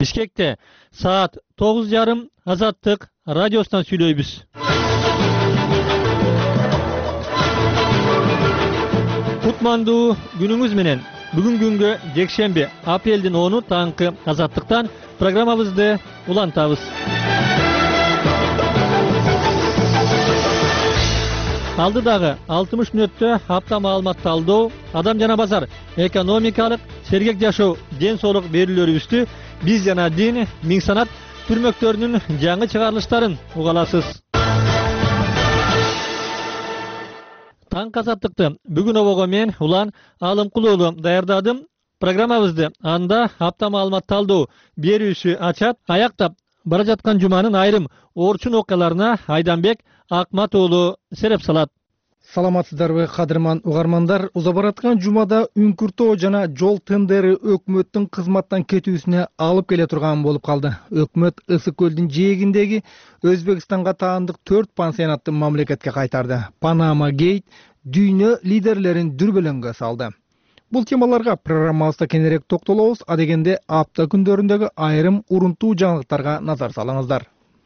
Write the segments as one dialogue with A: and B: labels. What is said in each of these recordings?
A: Бишкекте saat 9:30 Азаттык радиосунан сүйлөйбүз. Кутмандуу күнүңүз менен. Бүгүн күнгө жекшемби, апрелдин 10-у таңкы Азаттыктан программабызды улантабыз. Алдыдагы 60 мүнөттө апта маалымат талдоо, адам жана базар, экономикалык, сергек жашоо, ден соолук берүүлөрүбүздү биз жана дин, миң санат түрмөктөрүнүн жаңы чыгарылыштарын уга аласыз. Таң Азаттыкты бүгүн обого мен Улан Алымкул уулу даярдадым. Программабызды анда апта маалымат талдоо берүүсү ачат. Аяктап бара жаткан жуманын айрым орчун окуяларына Айданбек Акмат уулу сереп салат.
B: Саламатсыздарбы кадырман угармандар. Уза бараткан жумада үңкүртөө жана жол тендери өкмөттүн кызматтан кетүүсүнө алып келе турган болуп калды. Өкмөт Ысык көлдүн жээгиндеги Өзбекстанга таандык 4 пансионатты мамлекетке кайтарды. Панама Гейт дүйнө лидерлерин дүрбөлөңгө салды. Бул темаларга программабызда кененирээк токтолобуз. Адегенде апта күндөрүндөгү айрым урунтуу жаңылыктарга назар салыңыздар.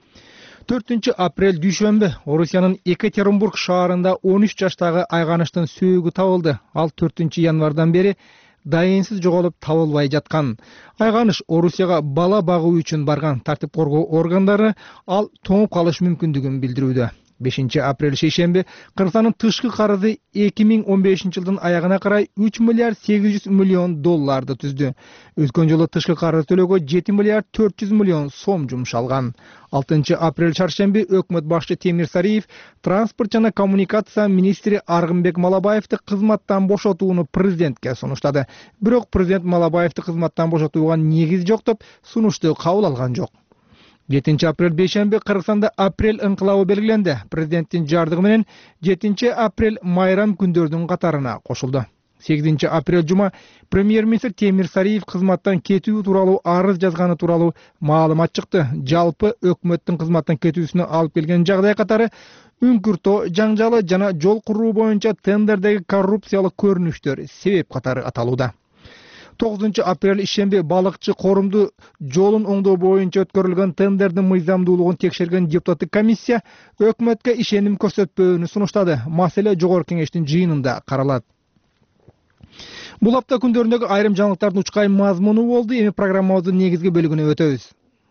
B: 4 апрель дүйшөмбү Орусиянын Екатеринбург шаарында 13 жаштагы айганыштын сөөгү табылды. Ал 4 январдан бери дайынсыз жоголуп табылбай жаткан. Айганыш Орусияга бала багуу үчүн барган. Тартип коргоо органдары ал тоңуп калыш мүмкүндүгүн билдирүүдө. 5 апрель шейшемби Кыргызстандын тышкы карызы 2015 жылдын аягына карай 3 миллиард 800 миллион долларды түздү. Өткөн жылы тышкы карыз төлөөгө 7 миллиард 400 миллион сом жумшалган. 6 апрель чаршемби өкмөт башчы Темир Сариев транспорт жана коммуникация министри Аргынбек Малабаевди кызматтан бошотууну президентке сунуштады. Бирок президент Малабаевди кызматтан бошотууга негиз жок деп сунушту кабыл алган жок. 7 апрель бейшемби Кыргызстанда апрель ыңкылабы белгиленди. Президенттин жардыгы менен 7 апрель майрам күндөрдүн катарына кошулду. 8 апрель жума премьер-министр Темир Сариев кызматтан кетүү тууралуу арыз жазганы тууралуу маалымат чыкты. Жалпы өкмөттүн кызматтан кетүүсүнө алып келген жагдай катары үңкүртөө жаңжалы жана жол куруу боюнча тендердеги коррупциялык көрүнүштөр себеп катары аталууда. 9 апрель ишемби балыкчы корумду жолун оңдоо боюнча өткөрүлгөн тендердин мыйзамдуулугун текшерген депутаттык комиссия өкмөткө ишеним көрсөтпөөнү сунуштады. Маселе жогорку кеңештин жыйынында каралат. Бул апта күндөрүндөгү айрым жаңылыктардын учкай мазмуну болду. Эми программабыздын негизги бөлүгүнө өтөбүз.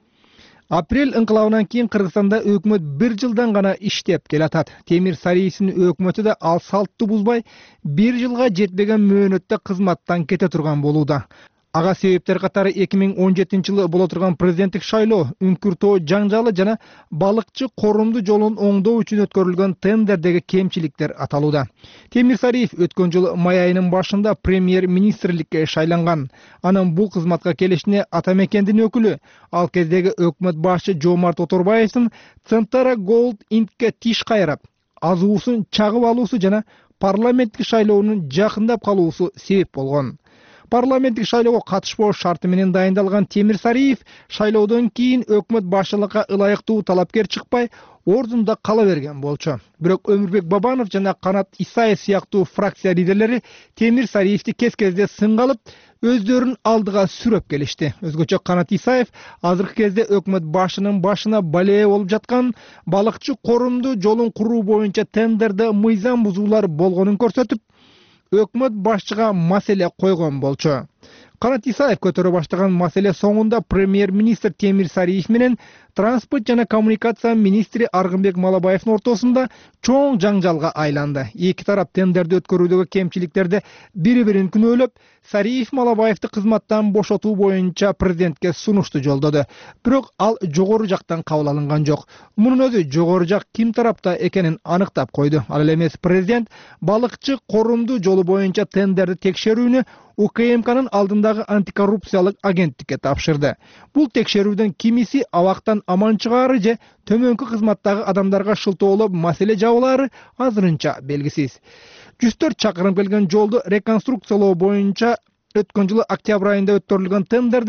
B: Апрель ыңкылабынан кийин Кыргызстанда өкмөт 1 жылдан гана иштеп келатат. Темир Сариевдин өкмөтү да ал салтты бузбай 1 жылга жетпеген мөөнөттө кызматтан кете турган болууда. Ага себептер катары 2017 жылы боло турган президенттик шайлоо, үңкүртөө жаңжалы жана балыкчы корумду жолун оңдоо үчүн өткөрүлгөн тендердеги кемчиликтер аталууда. Темир Сариев өткөн жылы май айынын башында премьер-министрликке шайланган. Анын бул кызматка келишине ата мекендин өкүлү, ал кездеги өкмөт башчы Жомарт Оторбаевдин Центара Голд Интке тиш кайрап, азуусун чагып алуусу жана парламенттик шайлоонун жакындап калуусу себеп болгон. Парламенттик шайлоого катышпоо шарты менен дайындалган Темир Сариев шайлоодон кийин өкмөт башчылыкка ылайыктуу талапкер чыкпай, ордунда кала берген болчу. Бирок Өмүрбек Бабанов жана Канат Исаев сыяктуу фракция лидерлери Темир Сариевди кез-кезде сынга алып, өздөрүн алдыга сүрөп келишти. Өзгөчө Канат Исаев азыркы кезде өкмөт башчынын башына балее болуп жаткан балыкчы корумду жолун куруу боюнча тендерде мыйзам бузуулар болгонун көрсөтүп, өкмөт башчыга маселе койгон болчу. Канат Исаев көтөрө баштаган маселе соңунда премьер-министр Темир Сариев менен транспорт жана коммуникация министри Аргынбек Малабаевдин ортосунда чоң жаңжалга айланды. Эки тарап тендерди өткөрүүдөгү кемчиликтерди бири-бирин күнөөлөп, Сариев Малабаевди кызматтан бошотуу боюнча президентке сунушту жолдоду. Бирок ал жогору жактан кабыл алынган жок. Мунун өзү жогору жак ким тарапта экенин аныктап койду. Ал эмес президент балыкчы корумду жолу боюнча тендерди текшерүүнү УКМКнын алдындагы антикоррупциялык агенттикке тапшырды. Бул текшерүүдөн кимиси абактан аман чыгаары же төмөнкү кызматтагы адамдарга шылтоолоп маселе жабылаары азырынча белгисиз. 104 чакырым келген жолду реконструкциялоо боюнча өткөн жылы октябрь айында өткөрүлгөн тендерде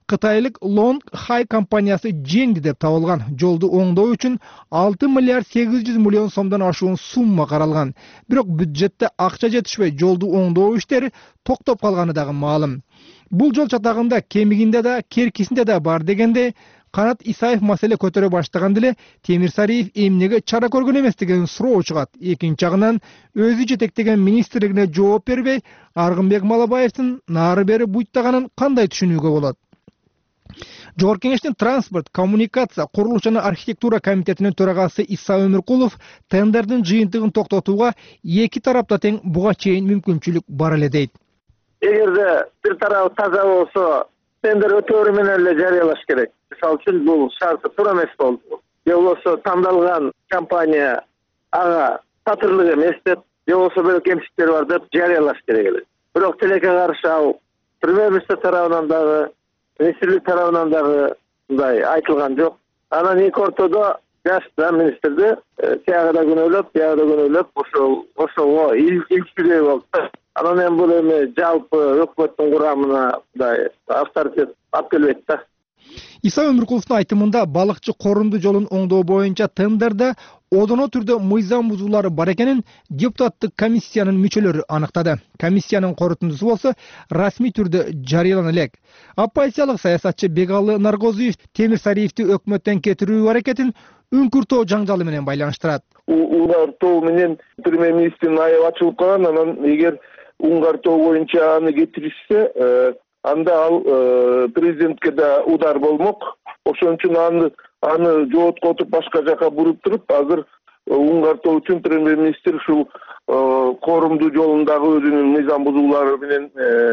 B: Кытайлык Long Hai компаниясы жеңди деп табылган. Жолду оңдоо үчүн 6 миллиард 800 миллион сомдон ашуун сумма каралган. Бирок бюджетте акча жетишпей, жолду оңдоо иштери токтоп калганы дагы маалым. Бул жол чатагында кемигинде да, керкисинде да бар дегенде, Канат Исаев маселе көтөрө баштаганда эле Темир Сариев эмнеге чара көргөн эмес деген суроо чыгат. Экинчи жагынан өзү жетектеген министрлигине жооп бербей, Аргынбек Малабаевдин нары бери буйттаганын кандай түшүнүүгө болот? Жогорку Кеңештин транспорт, коммуникация, курулуш жана архитектура комитетинин төрагасы Иса Өмүркулов тендердин жыйынтыгын токтотууга эки тарапта тең буга чейин мүмкүнчүлүк бар эле дейт.
C: Эгерде бир тарап таза болсо, тендер өтөөрү менен эле жарыялаш керек. Мисалы үчүн бул шарты туура эмес болду. Же болбосо тандалган компания ага татырлык эмес деп, же болбосо бир кемчиликтери бар деп жарыялаш керек эле. Бирок тилекке каршы ал премьер-министр тарабынан дагы, министрлик тарабынан дагы мындай айтылган жок. Анан эки ортодо жаш министрди тияга да күнөөлөп, бияга да күнөөлөп, ошого илчүгөй болду. Анан эми бул эми жалпы өкмөттүн курамына мындай авторитет алып келбейт да.
B: Иса Өмүркуловдун айтымында балыкчы корунду жолун оңдоо боюнча тендерде одоно түрдө мыйзам бузуулары бар экенин депутаттык комиссиянын мүчөлөрү аныктады. Комиссиянын корутундусу болсо расмий түрдө жарыялана элек. Оппозициялык саясатчы Бегалы Наргозуев Темир Сариевди өкмөттөн кетирүү аракетин үңкүртөө жаңжалы менен байланыштырат.
D: Уңгартоо менен премьер-министрдин аябы ачылып калган, анан эгер уңгартоо боюнча аны кетиришсе, анда ал президентке да удар болмок. Ошон үчүн аны жооткотуп башка жака буруп туруп, азыр уңгартоо үчүн премьер-министр ушул корумду жолундагы өзүнүн мыйзам бузуулары менен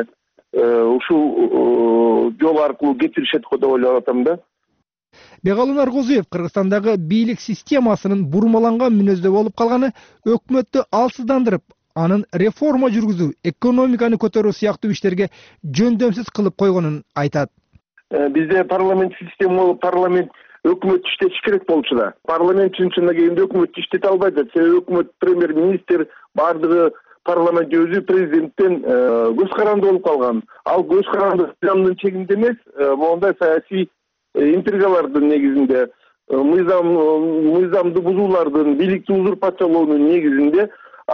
D: ушул жол аркылуу кетиришет го деп ойлоп атам да.
B: Бегалы Наргозуев Кыргызстандагы бийлик системасынын бурмаланган мүнөздө болуп калганы өкмөттү алсыздандырып, анын реформа жүргүзүү, экономиканы көтөрүү сыяктуу иштерге жөндөмсүз кылып койгонун айтат.
D: Бизде парламент система болуп, парламент өкмөт иштетиш керек болчу да. Парламент чынында келгенде өкмөт иштете албайт. Себеби өкмөт, премьер-министр, бардыгы парламент өзү президенттен көз каранды болуп калган. Ал көз каранды мыйзамдын чегинде эмес, мондай саясий интригалардын негизинде, мыйзамды бузуулардын, бийликти узурпациялоонун негизинде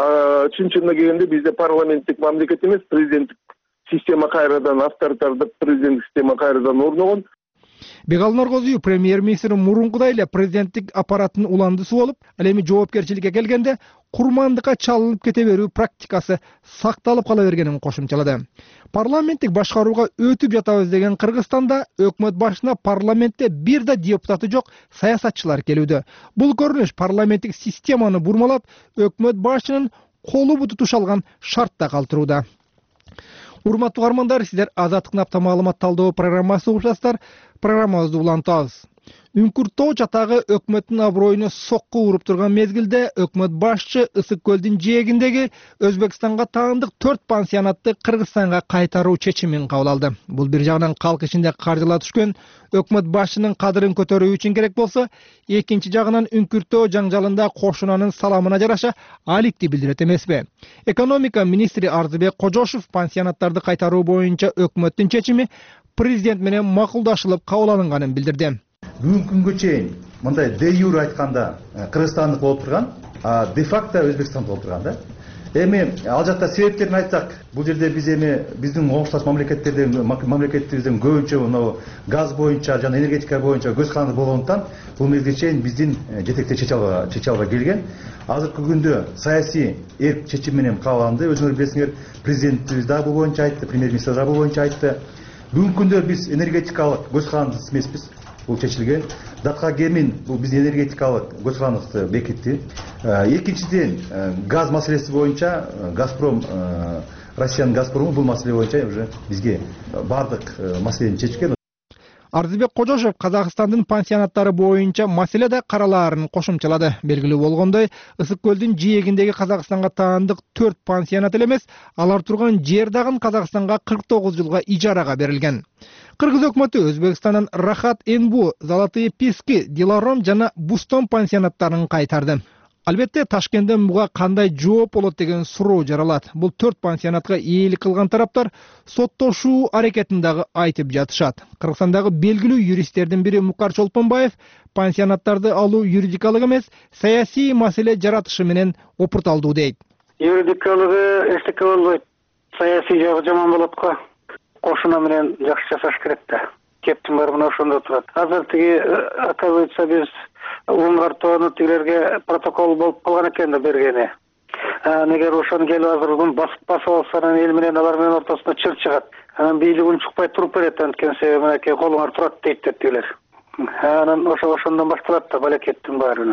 D: чынында келгенде бизде парламенттик мамлекет эмес, президенттик система кайрадан, авторитардык президенттик система кайрадан орногон.
B: Бегалы Наргозуев премьер-министр мурункудай эле президенттик аппараттын уландысы болуп, ал эми жоопкерчиликке келгенде курмандыкка чалынып кете берүү практикасы сакталып кала бергенин кошумчалады. Парламенттик башкарууга өтүп жатабыз деген Кыргызстанда өкмөт башына парламентте бир да депутаты жок саясатчылар келүүдө. Бул көрүнүш парламенттик системаны бурмалап, өкмөт башчынын колу буту тушалган шартта калтырууда. Урматтуу угармандар, сиздер Азаттыктын апта маалымат талдоо программасы угуп жатасыздар. Программабызды улантабыз. Үңкүртөө чатагы өкмөттүн аброюна сокку уруп турган мезгилде өкмөт башчы Ысык көлдүн жээгиндеги Өзбекстанга таандык 4 пансионатты Кыргызстанга кайтаруу чечимин кабыл алды. Бул бир жагынан калк ичинде каржылар түшкөн өкмөт башчынын кадырын көтөрүү үчүн керек болсо, экинчи жагынан үңкүртөө жаңжалында кошунанын саламына жараша аликти билдирет эмеспи? Экономика министри Арзыбек Кожошов пансионаттарды кайтаруу боюнча өкмөттүн чечими президент менен макулдашылып кабыл алынганын билдирди.
E: Бүгүнкү күнгө чейин мындай де юре айтканда кыргызстандык болуп турган, де факто Өзбекстан болуп турган да. Эми ал жакта себептерин айтсак, бул жерде биз эми биздин коңшулаш мамлекетибизден көбүнчө мына газ боюнча жана энергетика боюнча көз каранды болгондуктан бул мезгилге чейин биздин жетектер чече албай келген. Азыркы күндө саясий эрк чечим менен кабыл алынды. Өзүңөр билесиңер, президентибиз да бул боюнча айтты, премьер-министр да бул боюнча айтты. Бүгүнкү күндө биз энергетикалык көз карандысыз эмеспиз. Бул чечилген. Датка Гемин бул биздин энергетикалык көз карандыкты бекитти. Экинчиден, газ маселеси боюнча Газпром, Россиянын Газпрому бул маселе боюнча уже бизге бардык маселени чечкен.
B: Арзыбек Кожошов Казакстандын пансионаттары боюнча маселе да каралаарын кошумчалады. Белгилүү болгондой, Ысык көлдүн жээгиндеги Казакстанга таандык 4 пансионат эле эмес, алар турган жер дагы Казакстанга 49 жылга ижарага берилген. Кыргыз өкмөтү Өзбекстандан Рахат Энбу, Золотые Пески, Диларом жана Бустон пансионаттарын кайтарды. Албетте Ташкенттен буга кандай жооп болот деген суроо жаралат. Бул 4 пансионатка ээлик кылган тараптар соттошуу аракетин дагы айтып жатышат. Кыргызстандагы белгилүү юристтердин бири Мукар Чолпонбаев пансионаттарды алуу юридикалык эмес, саясий маселе жаратышы менен опурталдуу дейт.
F: Юридикалыгы эчтеке болбойт. Саясий жагы жаман болот го. Кошуна менен жакшы жасаш керек да. Кептин баары мына ошондо турат. Азыр тиги оказывается биз Унгартоону тилерге протокол болуп калган экен да бергени. Эгер ошону келип азыр басып алса, анан эл менен алар менен ортосуна чыр чыгат. Анан бийлик унчукпай туруп берет, анткени себеби мынакей колуңар турат дейт тилер. Анан ошондон башталат да балекеттин баары.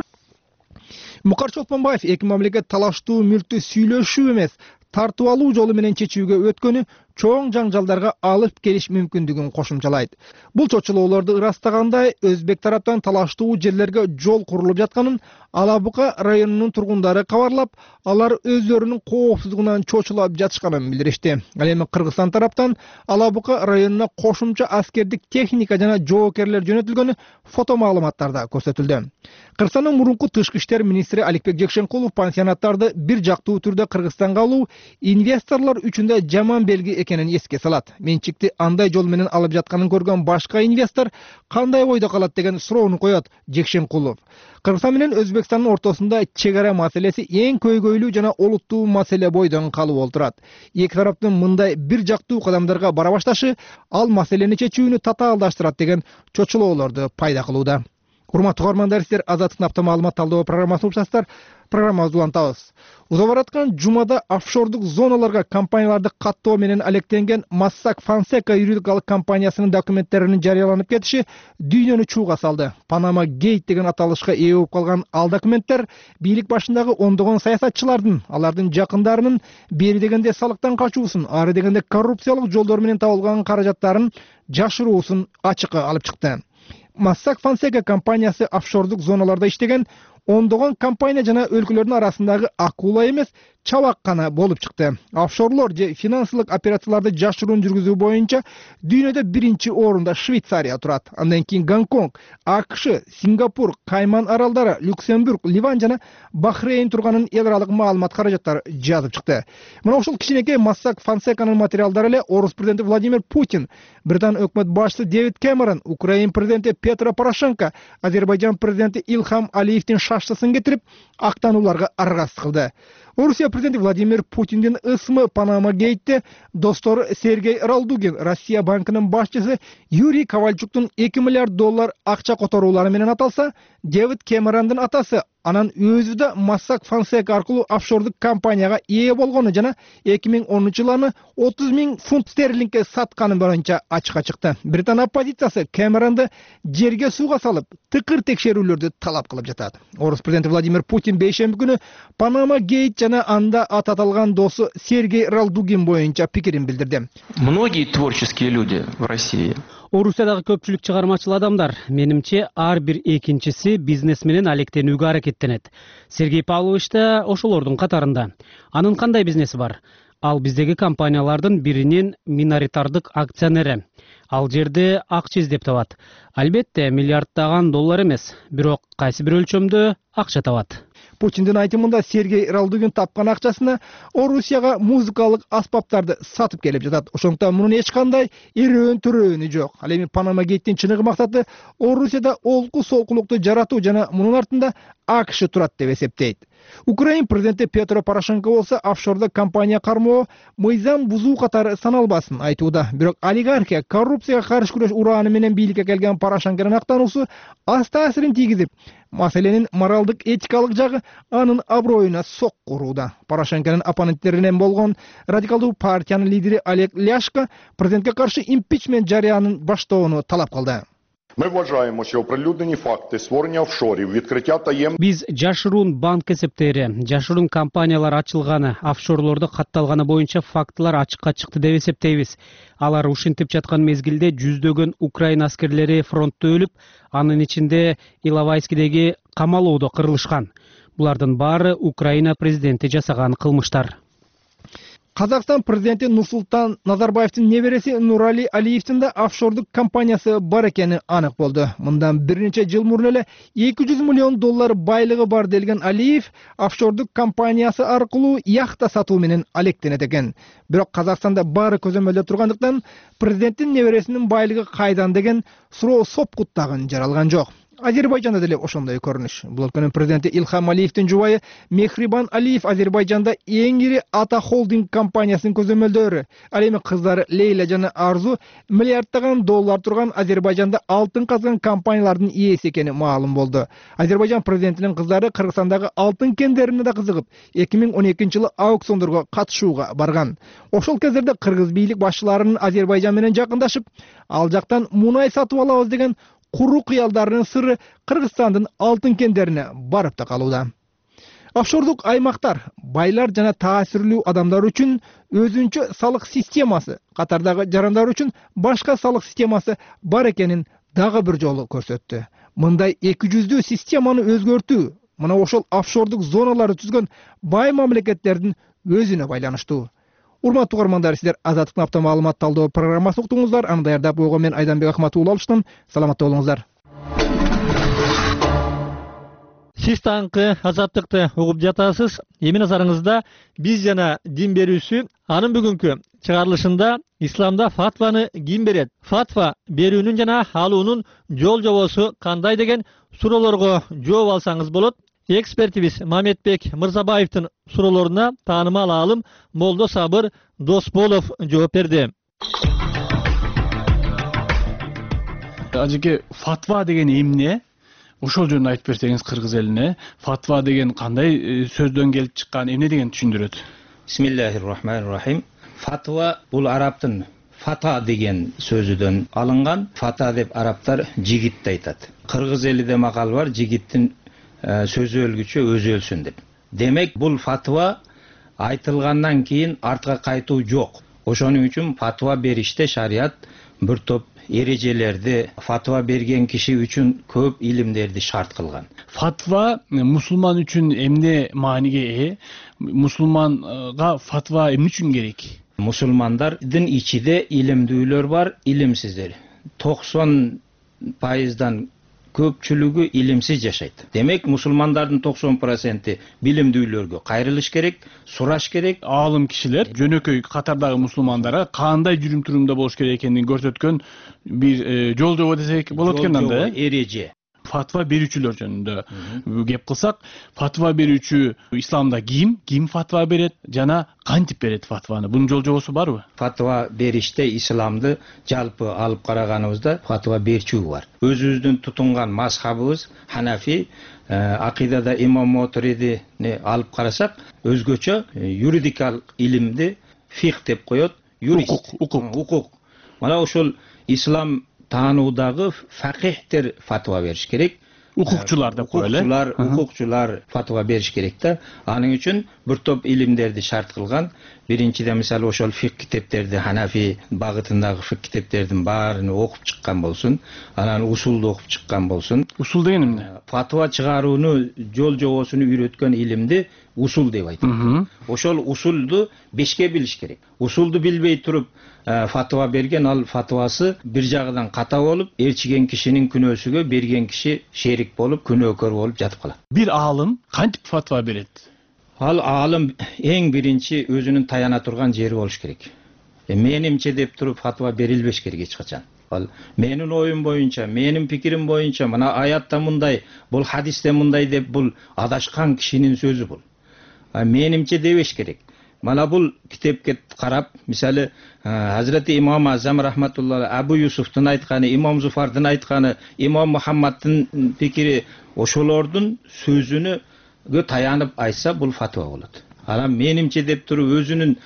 B: Мукар Чолпонбаев эки мамлекет талаштуу мүлктү сүйлөшүү эмес, тартып алуу жолу менен чечүүгө өткөнү чоң жаңжалдарга алып келиш мүмкүндүгүн кошумчалайт. Бул чочулоолорду ырастагандай өзбек тараптан талаштуу жерлерге жол курулуп жатканын Алабука районунун тургундары кабарлап, алар өздөрүнүн коопсуздугунан чочулап жатышканын билдиришти. Ал эми Кыргызстан тараптан Алабука районуна кошумча аскердик техника жана жоокерлер жөнөтүлгөнү фото маалыматтарда көрсөтүлдү. Кыргызстандын мурунку тышкы иштер министри Аликбек Жекшенкулов пансионаттарды бир жактуу түрдө Кыргызстанга алуу инвесторлор үчүн да жаман белги экенин эске салат. Менчикти андай жол менен алып жатканын көргөн башка инвестор кандай ойдо калат деген суроону коет Жекшенкулов. Кыргызстан менен Өзбекстандын ортосунда чек ара маселеси эң көйгөйлүү жана олуттуу маселе бойдон калып олтурат. Эки тараптын мындай бир жактуу кадамдарга бара башташы ал маселени чечүүнү татаалдаштырат деген чочулоолорду пайда кылууда. Урматтуу угармандар, сиздер Азаттыктын апта маалымат талдоо программасын угушасыздар. Программабызды улантабыз. Узап бараткан жумада офшордук зоналарга компанияларды каттоо менен алектенген Mossack Fonseca юридикалык компаниясынын документтеринин жарыяланып кетиши дүйнөнү чууга салды. Panama Gate деген аталышка ээ болуп калган ал документтер бийлик башындагы ондогон саясатчылардын, алардын жакындарынын бери дегенде салыктан качуусун, ары дегенде коррупциялык жолдор менен табылган каражаттарын жашыруусун ачыкка алып чыкты. Mossack Fonseca компаниясы офшордук зоналарда иштеген ондогон компания жана өлкөлөрдүн арасындагы акула эмес, чабак гана болуп чыкты. Офшорлор же финансылык операцияларды жашыруун жүргүзүү боюнча дүйнөдө биринчи орунда Швейцария турат. Андан кийин Гонконг, АКШ, Сингапур, Кайман аралдары, Люксембург, Ливан жана Бахрейн турганын эл аралык маалымат каражаттары жазып чыкты. Мына ушул кичинекей Mossack Fonсеканын материалдары эле орус президенти Владимир Путин, Британ өкмөт башчысы Дэвид Кэмерон, Украин президенти Петро Порошенко, Азербайджан президенти Илхам Алиевдин шаштысын кетирип, актанууларга аргасыз кылды. Орусия президенти Владимир Путиндин ысмы Panama Gate'те достору Сергей Ралдугин, Россия банкынын башчысы Юрий Ковальчуктун $2 миллиард акча которуулары менен аталса, Дэвид Кэмерондун атасы анан өзү да Mossack Fonseca аркылуу офшордук компанияга ээ болгону жана 2010-жылы 30 000 фунт стерлингке сатканы боюнча ачыкка чыкты. Британ оппозициясы Кэмеронду жерге сууга салып, тыкыр текшерүүлөрдү талап кылып жатат. Орус президенти Владимир Путин бейшемби күнү Panama Gate жана анда аты аталган досу Сергей Ралдугин боюнча пикирин билдирди.
G: Многие творческие люди в России.
H: Орусиядагы көпчүлүк чыгармачыл адамдар, менимче, ар бир экинчиси бизнес менен алектенүүгө аракеттенет. Сергей Павлович да ошолордун катарында. Анын кандай бизнеси бар? Ал биздеги компаниялардын биринин миноритардык акционери. Ал жерде акча издеп табат. Албетте, миллиарддаган доллар эмес, бирок кайсы бир өлчөмдө акча табат.
B: Путиндин айтымында Сергей Ралдугин тапкан акчасына Орусияга музыкалык аспаптарды сатып келип жатат. Ошондуктан мунун эч кандай төрөөнү жок. Ал эми Panama Gate'тин чыныгы максаты Орусияда олку солкулукту жаратуу жана мунун артында АКШ турат деп эсептейт. Украин президенти Петро Порошенко болсо офшордук компания кармоо мыйзам бузуу катары саналбасын айтууда. Бирок олигархия, коррупцияга каршы күрөш урааны менен бийликке келген Порошенконун актануусу аз таасирин тийгизип, маселенин моралдык этикалык жагы анын аброюна сок урууда. Порошенконун оппоненттеринен болгон радикалдуу партиянын лидери Олег Ляшко президентке каршы импичмент жарыянын баштоону талап кылды.
I: Ми вважаємо, що оприлюднені факти створення офшорів, відкриття таємних...
H: Биз жашыруун банк эсептери, жашыруун компаниялар ачылганы, офшорлордо катталганы боюнча фактылар ачыкка чыкты деп эсептейбиз. Алар ушинтип жаткан мезгилде жүздөгөн Украин аскерлери фронтто өлүп, анын ичинде Иловайскидеги камалоодо кырылышкан. Булардын баары Украина президенти жасаган кылмыштар.
B: Казакстан президенти Нурсултан Назарбаевдин небереси Нурали Алиевдин да офшордук компаниясы бар экени анык болду. Мындан бир нече жыл мурун эле 200 миллион доллар байлыгы бар делген Алиев офшордук компаниясы аркылуу яхта сатуу менен алектенет экен. Бирок Казакстанда баары көзөмөлдө тургандыктан президенттин небересинин байлыгы кайдан деген суроо сопкуттагын жаралган жок. Азербайжанда деле ошондой көрүнүш. Бул өлкөнүн президенти Илхам Алиевдин жубайы Мехрибан Алиев Азербайжанда эң ири Ата холдинг компаниясынын көзөмөлдөрү. Ал эми кыздары Лейла жана Арзу миллиарддаган доллар турган Азербайжанда алтын казган компаниялардын ээси экени маалым болду. Азербайжан президентинин кыздары Кыргызстандагы алтын кендерине да кызыгып, 2012-жылы аукциондорго катышууга барган. Ошол кездерде кыргыз бийлик башчыларынын Азербайжан менен жакындашып, ал жактан мунай сатып алабыз деген куру кыялдарынын сыры Кыргызстандын алтын кендерине барып да калууда. Офшордук аймактар байлар жана таасирлүү адамдар үчүн өзүнчө салык системасы, катардагы жарандар үчүн башка салык системасы бар экенин дагы бир жолу көрсөттү. Мындай 200дүү системаны өзгөртүү мына ошол офшордук зоналарды түзгөн бай мамлекеттердин өзүнө байланыштуу. Урматтуу угармандар, сиздер Азаттыктын апта маалымат талдоо программасын уктуңуздар. Аны даярдап койгон мен Айданбек Ахматуулла алыштым. Саламатта болуңуздар.
A: Сиз таңкы Азаттыкты угуп жатасыз. Эми назарыңызда биз жана дин берүүсү анын бүгүнкү чыгарылышында исламда фатваны ким берет? Фатва берүүнүн жана алуунун жол жобосу кандай деген суроолорго жооп алсаңыз болот. Экспертибиз Мамедбек Мырзабаевдин суроолоруна таанымал аалым Молдо Сабыр Досболов жооп берди.
J: Ажеке, фатва деген эмне? Ошол жөнүндө айтып берсеңиз кыргыз элине. Фатва деген кандай сөздөн келип чыккан, эмне деген түшүндүрөт?
K: Бисмиллахир-рахманир-рахим. Фатва бул араптын фата деген сөзүдөн алынган. Фата деп араптар жигитти айтат. Кыргыз элиде макал бар, жигиттин сөзү өлгүчө өзү өлсүн деп. Демек бул фатва айтылгандан кийин артка кайтуу жок. Ошонун үчүн фатва бериште шарият бир топ эрежелерди, фатва берген киши үчүн көп илимдерди шарт кылган.
J: Фатва мусулман үчүн эмне мааниге ээ? Мусулманга фатва эмне үчүн керек?
K: Мусулмандардын ичинде илимдүүлөр бар, илимсиздер. 90% көпчүлүгү илимсиз жашайт. Демек, мусулмандардын 90% билимдүүлөргө кайрылыш керек, сураш керек.
J: Аалым кишилер жөнөкөй катардагы мусулмандарга кандай жүрүм-турумда болуш керек экенин көрсөткөн бир жол жобо десек болот экен анда.
K: Эреже.
J: Фатва берүүчүлөр жөнүндө кеп кылсак, фатва берүүчү исламда ким фатва берет жана кантип берет фатваны? Бунун жол жобосу барбы?
K: Фатва бериште исламды жалпы алып караганыбызда фатва берүүчү бар. Өзүбүздүн тутунган мазхабыбыз Ханафи, акидада имам Моторидини алып карасак, өзгөчө юридикалык илимди фих деп коет, укук. Мына ошол ислам таануудагы факихтер фатва бериш керек.
J: Укукчулар деп коелу.
K: Укукчулар фатва бериш керек да. Анын үчүн бир топ илимдерди шарт кылган. Биринчиден мисалы ошол фик китептерди, Ханафи багытындагы фик китептердин баарын окуп чыккан болсун. Анан усулду окуп чыккан болсун.
J: Усул деген эмне?
K: Фатва чыгарууну жол жобосуну үйрөткөн илимди усул деп айтат. Ошол усулду бешке билиш керек. Усулду билбей туруп фатва берген, ал фатвасы бир жагынан ката болуп, ээрчиген кишинин күнөөсүгө берген киши шерик болуп, күнөөкөр болуп жатып калат.
J: Бир аалым кантип фатва берет?
K: Ал аалым эң биринчи өзүнүн таяна турган жери болуш керек. Менимче деп туруп фатва берилбеш керек эч качан. Ал менин оюм боюнча, менин пикирим боюнча, мына аятта мындай, бул хадисте мындай деп бул адашкан кишинин сөзү бул. Менимче дебеш керек. Мана бул китепке карап, мисалы Hazreti İmam Azam rahmetullah Abu Yusuf'tun aytkаны, İmam Zufar'dın aytkаны, İmam Muhammad'dın pikiri oşolordun sözünü tayanıp aytsa bul fatva bolot. Ana menimçe dep turup özünün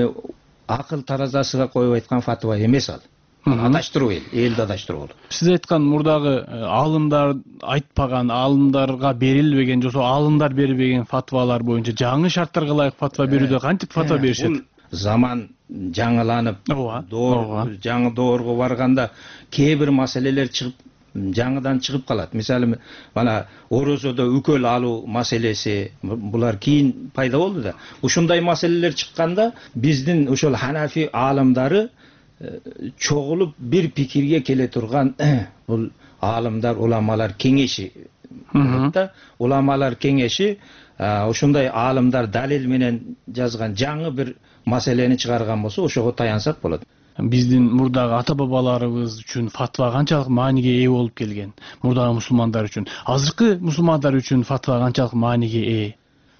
K: akıl tarazasıga koyup aytkан fatva emес ал. Адаштыруу элди адаштыруу болот.
J: Сиз айткан мурдагы аалымдар айтпаган, аалымдарга берилбеген, жосо аалымдар бербеген фатвалар боюнча жаңы шарттарга ылайык фатва берүүдө кантип фатва беришет?
K: Заман жаңыланып, жаңы доорго барганда кээ бир маселелер чыгып жаңыдан чыгып калат. Мисалы мана орозодо үкөл алуу маселеси булар кийин пайда болду да. Ушундай маселелер чыкканда биздин ошол Ханафи аалымдары чогулуп бир пикирге келе турган бул аалымдар, уламалар кеңеши. Уламалар кеңеши ушундай аалымдар далил менен жазган жаңы бир маселени чыгарган болсо ошого таянсак болот.
J: Биздин мурдагы ата бабаларыбыз үчүн фатва канчалык мааниге ээ болуп келген? Мурдагы мусулмандар үчүн, азыркы мусулмандар үчүн фатва канчалык мааниге ээ?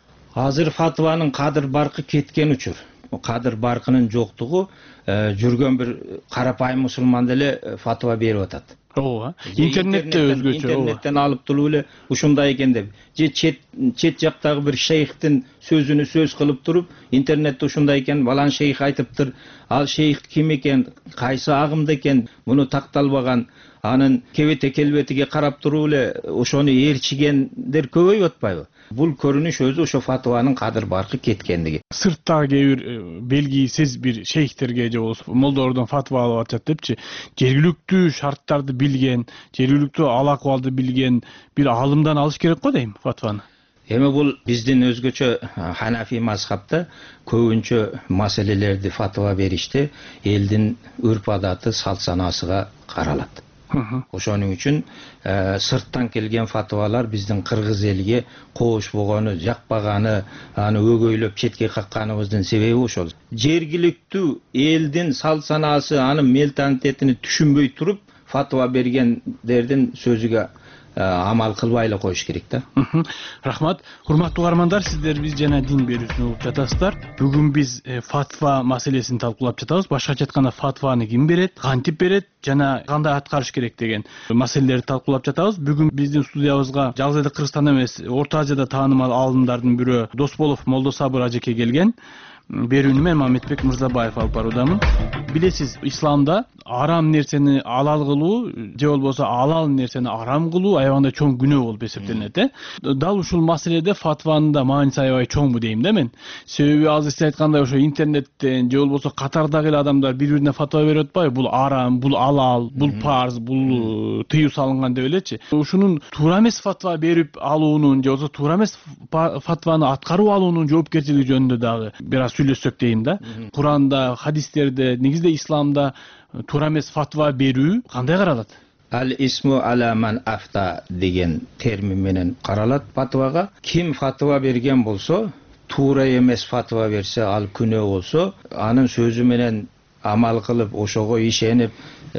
K: Азыр фатванын кадыр баркы кеткен учур. Кадыр баркынын жоктугу жүргөн бир карапайым мусулман деле фатва берип атат.
J: Ооба. Интернетте өзгөчө.
K: Интернеттен алып туруп эле ушундай экен деп. Же чет жактагы бир шейхтин сөзүнү сөз кылып туруп, интернетте ушундай экен, балан шейх айтыптыр. Ал шейх ким экен, кайсы агымда экен, муну такталбаган, анын кебете келбетиге карап туруп эле ошону ээрчигендер көбөйүп атпайбы? Бул көрүнүш өзү ошо фатванын кадыр баркы кеткендиги.
J: Сырттагы кээ бир белгисиз бир шейхтерге же болбосо молдордон фатва алып атышат депчи, жергиликтүү шарттарды билген, жергиликтүү ал акыбалды билген бир аалымдан алыш керек го дейм фатваны.
K: Эми бул биздин өзгөчө Ханафи мазхабта көбүнчө маселелерди фатва бериште элдин үрп адаты, салт санасыга каралат. Ошонун үчүн сырттан келген фатвалар биздин кыргыз элге кошпогону, жакпаганы, аны өгөйлөп четке какканыбыздын себеби ошол. Жергиликтүү элдин салт санасы, анын менталитетин түшүнбөй туруп фатва бергендердин сөзүгө амал кылбай эле коюш керек да.
J: Рахмат. Урматтуу угармандар, сиздер биз жана дин берүүсүн угуп жатасыздар. Бүгүн биз фатва маселесин талкуулап жатабыз. Башкача айтканда фатваны ким берет, кантип берет жана кандай аткарыш керек деген маселелерди талкуулап жатабыз. Бүгүн биздин студиябызга жалгыз эле Кыргызстан эмес, Орто Азияда таанымал аалымдардын бирөө Досболов Молдосабыр ажеке келген. Берүүнү мен Мамедбек Мырзабаев алып баруудамын. Билесиз, исламда арам нерсени алал кылуу же болбосо алал нерсени арам кылуу аябагандай чоң күнөө болуп эсептелинет. Дал ушул маселеде фатванын да мааниси аябай чоңбу дейм да мен. Себеби азыр сиз айткандай ошо интернеттен же болбосо катардагы эле адамдар бири-бирине фатва берип атпайбы? Бул арам, бул алал, бул парз, бул тыюу салынган деп элечи. Ушунун туура эмес фатва берип алуунун же болбосо туура эмес фатваны аткарып алуунун жоопкерчилиги жөнүндө дагы бир аз сүйлөшсөк дейм да. Куранда, хадистерде, негизде исламда туура эмес фатва берүү кандай каралат?
K: Ал исму ала ман афта деген термин менен каралат фатвага. Ким фатва берген болсо, туура эмес фатва берсе, ал күнөө болсо, анын сөзү менен амал кылып, ошого ишенип,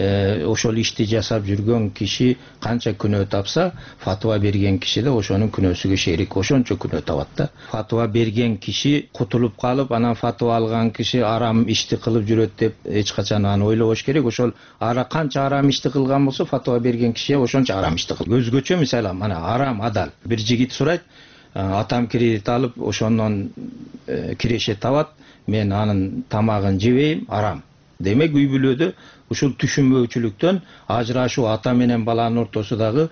K: ошол ишти жасап жүргөн киши канча күнөө тапса, фатва берген киши да ошонун күнөөсүгө шерик, ошончо күнөө табат да. Фатва берген киши кутулуп калып, анан фатва алган киши арам ишти кылып жүрөт деп эч качан аны ойлобош керек. Ошол канча арам ишти кылган болсо, фатва берген киши ошончо арам ишти кылат. Өзгөчө мисалы, мана арам адал. Бир жигит сурайт, атам кредит алып, ошондон киреше табат, мен анын тамагын жебейм, арам. Демек үй бүлөдө ушул түшүнбөөчүлүктөн ажырашуу, ата менен баланын ортосундагы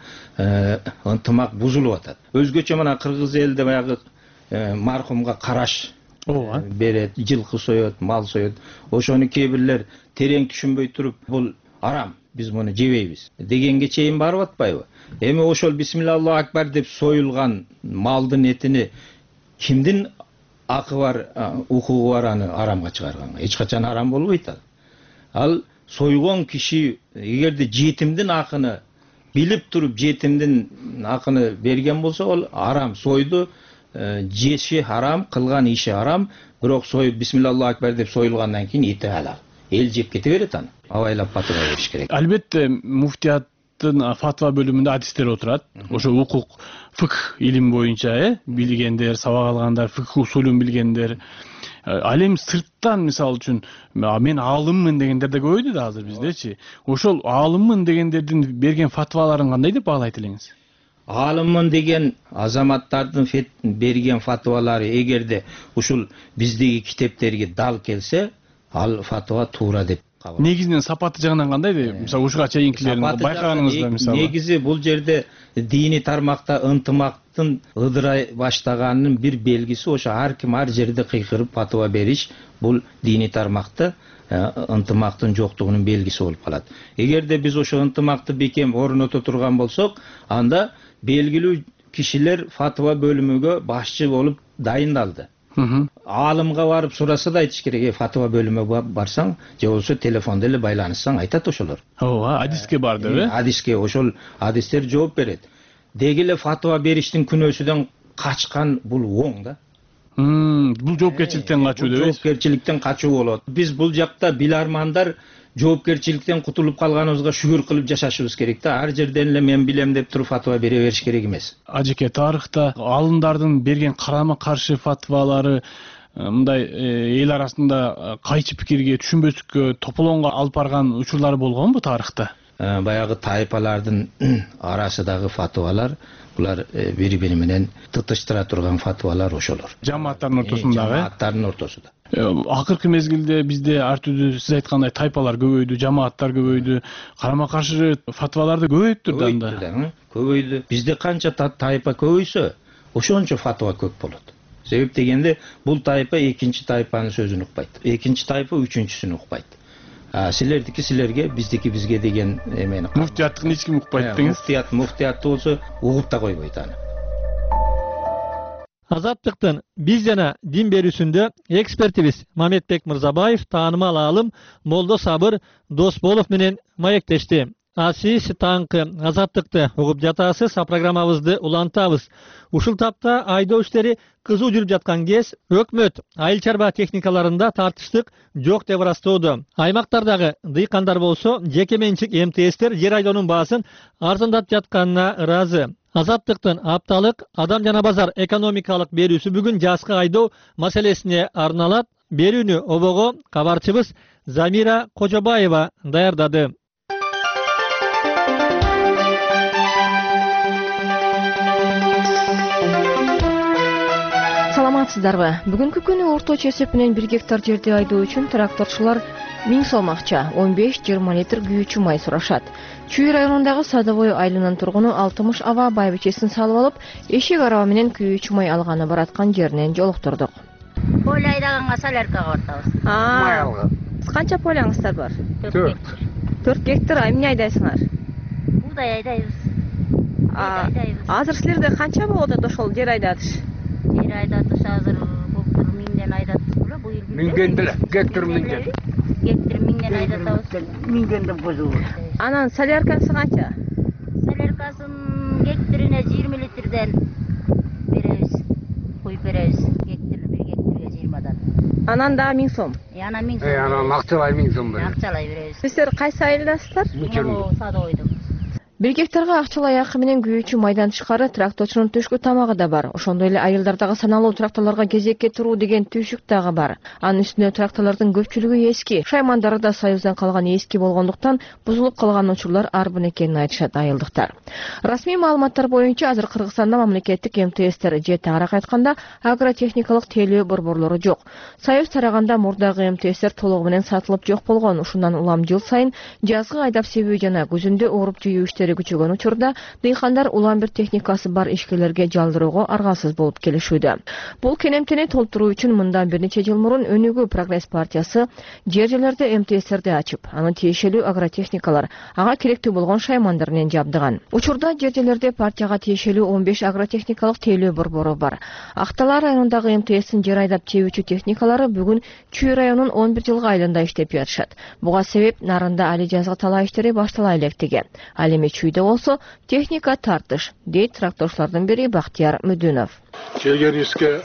K: ынтымак бузулуп атат. Өзгөчө мына кыргыз элде баягы мархумга караш берет, жылкы соёт, мал соёт. Ошону кээ бирлер терең түшүнбөй туруп, бул арам, биз муну жебейбиз дегенге чейин барып атпайбы? Эми ошол бисмиллаху акбар деп союлган малдын этини кимдин акы бар, укугу бар аны арамга чыгарганга? Эч качан арам болбойт ал. Ал сойгон киши эгерде жетимдин акыны билип туруп жетимдин акыны берген болсо, ол арам. Сойду, жеши харам, кылган иши арам, бирок союп бисмиллаху акбар деп союлгандан кийин эти халал. Эл жеп кете берет аны. Абайлап фатва бериш керек.
J: Албетте муфтияттын фатва бөлүмүндө адистер отурат. Ошо укук, фикх илим боюнча билгендер, сабак алгандар, фикх усулун билгендер. Ал эми сырттан мисалы үчүн мен аалыммын дегендер да көбөйдү да азыр биздечи. Ошол аалыммын дегендердин берген фатваларын кандай деп баалайт элеңиз?
K: Аалыммын деген азаматтардын берген фатвалары эгерде ушул биздеги китептерге дал келсе, ал фатва туура деп кабыл.
J: Негизинен сапаты жагынан кандай? Мисалы ушуга чейинкилерин байкаганыңызда мисалы.
K: Негизи бул жерде диний тармакта ынтымактын ыдырай баштаганынын бир белгиси ошо ар ким ар жерде кыйкырып фатва бериш бул диний тармакта ынтымактын жоктугунун белгиси болуп калат. Эгерде биз ошо ынтымакты бекем орното турган болсок, анда белгилүү кишилер фатва бөлүмүгө башчы болуп дайындалды. Алымга барып сураса да айтыш керек, фатва бөлүмүгө барсаң, же болбосо телефондо эле байланышсаң айтат ошолор.
J: Ооба, адиске барды,
K: Адиске, ошол адистер жооп берет. Деги эле фатва бериштин күнөөсүдөн качкан бул оң да.
J: Бул жоопкерчиликтен качуу деп.
K: Жоопкерчиликтен качуу болот. Биз бул жакта билармандар жоопкерчиликтен кутулуп калганыбызга шүгүр кылып жашашыбыз керек да. Ар жерден эле мен билем деп туруп фатва бере бериш керек эмес.
J: Ажеке, тарыхта алымдардын берген карама каршы фатвалары мындай эл арасында кайчы пикирге, түшүнбөстүккө, тополоңго алып барган учурлар болгонбу тарыхта?
K: Баягы тайпалардын арасындагы фатвалар, булар бири-бири менен тытыштыра турган фатвалар ошолор.
J: Жамааттардын ортосундагы?
K: Жамааттардын ортосунда.
J: Акыркы мезгилде бизде ар түрдүү сиз айткандай тайпалар көбөйдү, жамааттар көбөйдү, карама каршы фатвалар да көбөйүптүр да анда.
K: Көбөйдү. Бизде канча тайпа көбөйсө, ошончо фатва көп болот. Себеп дегенде бул тайпа экинчи тайпанын сөзүн укпайт. Экинчи тайпа үчүнчүсүн укпайт. Силердики силерге, биздики бизге деген эмени.
J: Муфтияттыкын эч ким укпайт деңиз.
K: Муфтиятты болсо угуп да койбойт аны.
A: Азаттыктын биз жана дин берүүсүндө экспертибиз Мамедбек Мырзабаев таанымал аалым Молдо Сабыр Досболов менен маектешти. Сиз таңкы азаттыкты угуп жатасыз, программабызды улантабыз. Ушул тапта айдоо иштери кызуу жүрүп жаткан кез өкмөт айыл чарба техникаларында тартыштык жок деп ырастоодо. Аймактардагы дыйкандар болсо жеке менчик МТСтер жер айдоонун баасын арзандатып жатканына ыраазы. Азаттыктын апталык адам жана базар экономикалык берүүсү бүгүн жазкы айдоо маселесине арналат. Берүүнү обого кабарчыбыз Замира Кожобаева даярдады.
L: Саламатсыздарбы? Бүгүнкү күнү орточо эсеп менен 1 гектар жерди айдоо үчүн тракторчулар 1000 сом акча, 15-20 литр күйүүчү май сурашат. Чүй районундагы Садовой айылынын тургуну 60 аба байбичесин салып алып, эшик араба менен күйүүчү май алганы бараткан жеринен жолуктурдук.
M: Поле айдаганга соляркага бартабыз. Май алган.
L: Канча полеңиздер бар? 4 гектар. Эмне айдайсыңар?
M: Буудай айдайбыз.
L: Азыр силерде канча болот ошол жер айдатыш?
M: Жер айдатыш азыр былтыр 1000ден айдаттык эле, быйыл
N: 1000ден деле, гектар 1000ден.
M: Гектар 1000ден айдатабыз.
N: 1000ден бузуу.
L: Анан соляркасы канча?
M: Соляркасын гектарине 20 литрден беребиз. Куюп беребиз. Гектар 1 гектарга 20дан.
L: Анан да 1000 сом.
M: Анан 1000 сом.
N: Анан акчалай 1000 сом беребиз.
M: Акчалай беребиз.
L: Сиздер кайсы айылдасыздар?
M: Садовойдун.
L: 1 гектарга акчалай акы менен күйүүчү майдан тышкары тракторчунун түшкү тамагы да бар. Ошондой эле айылдардагы саналуу тракторлорго кезекке туруу деген түйшүк дагы бар. Анын үстүнө тракторлордун көпчүлүгү эски, шаймандары да Союздан калган эски болгондуктан бузулуп калган учурлар арбын экенин айтышат айылдыктар. Расмий маалыматтар боюнча азыр Кыргызстанда мамлекеттик МТСтер жети, арак айтканда агротехникалык тейлөө борборлору жок. Союз тараганда мурдагы МТСтер толугу менен сатылып жок болгон. Ушундан улам жыл сайын жазгы айдап себүү жана күзүндө ооруп жүйүү күчөгөн учурда дыйкандар улам бир техникасы бар ишкерлерге жалдырууга аргасыз болуп келишүүдө. Бул кенемтени толтуруу үчүн мындан бир нече жыл мурун Өнүгүү Прогресс партиясы жер-жерлерде МТСтерди ачып, анын тиешелүү агротехникалар, ага керектүү болгон шаймандар менен жабдыган. Учурда жер-жерлерде партияга тиешелүү 15 агротехникалык тейлөө борбору бар. Актала районундагы МТСтин жер айдап чебүүчү техникалары бүгүн Чүй районунун 11 жылга айылында иштеп жатышат. Буга себеп нарында али жазгы талаа иштери баштала электиги. Ал эми Чүйдө болсо техника тартыш, дейт тракторчулардын бири Бактияр Мүдүнов.
O: Келгенибизге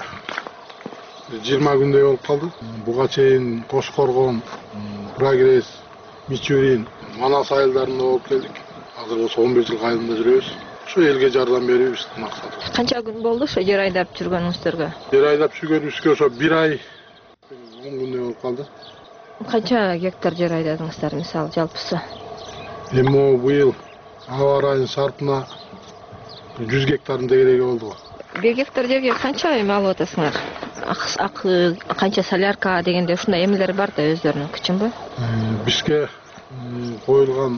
O: 20 күндөй болуп калды. Буга чейин Кош Коргон, Прогресс, Мичурин, Манас айылдарында болуп келдик. Азыр болсо 11 жыл айылында жүрөбүз. Ошо элге жардам берүүбүздүн максатыбыз.
L: Канча күн болду ошо жер айдап жүргөнүңүздөргө?
O: Жер айдап жүргөнүбүзгө ошо 1 ай 10 күндөй болуп калды.
L: Канча гектар жер айдадыңыздар мисалы жалпысы?
O: Эми быйыл аба ырайынын шартына 100 гектардын дегереги болду.
L: 1 гектар жерге канча эме алып атасыңар? акы канча солярка дегенде ушундай эмелер бар да өздөрүнүн кычынбы?
O: Бизге коюлган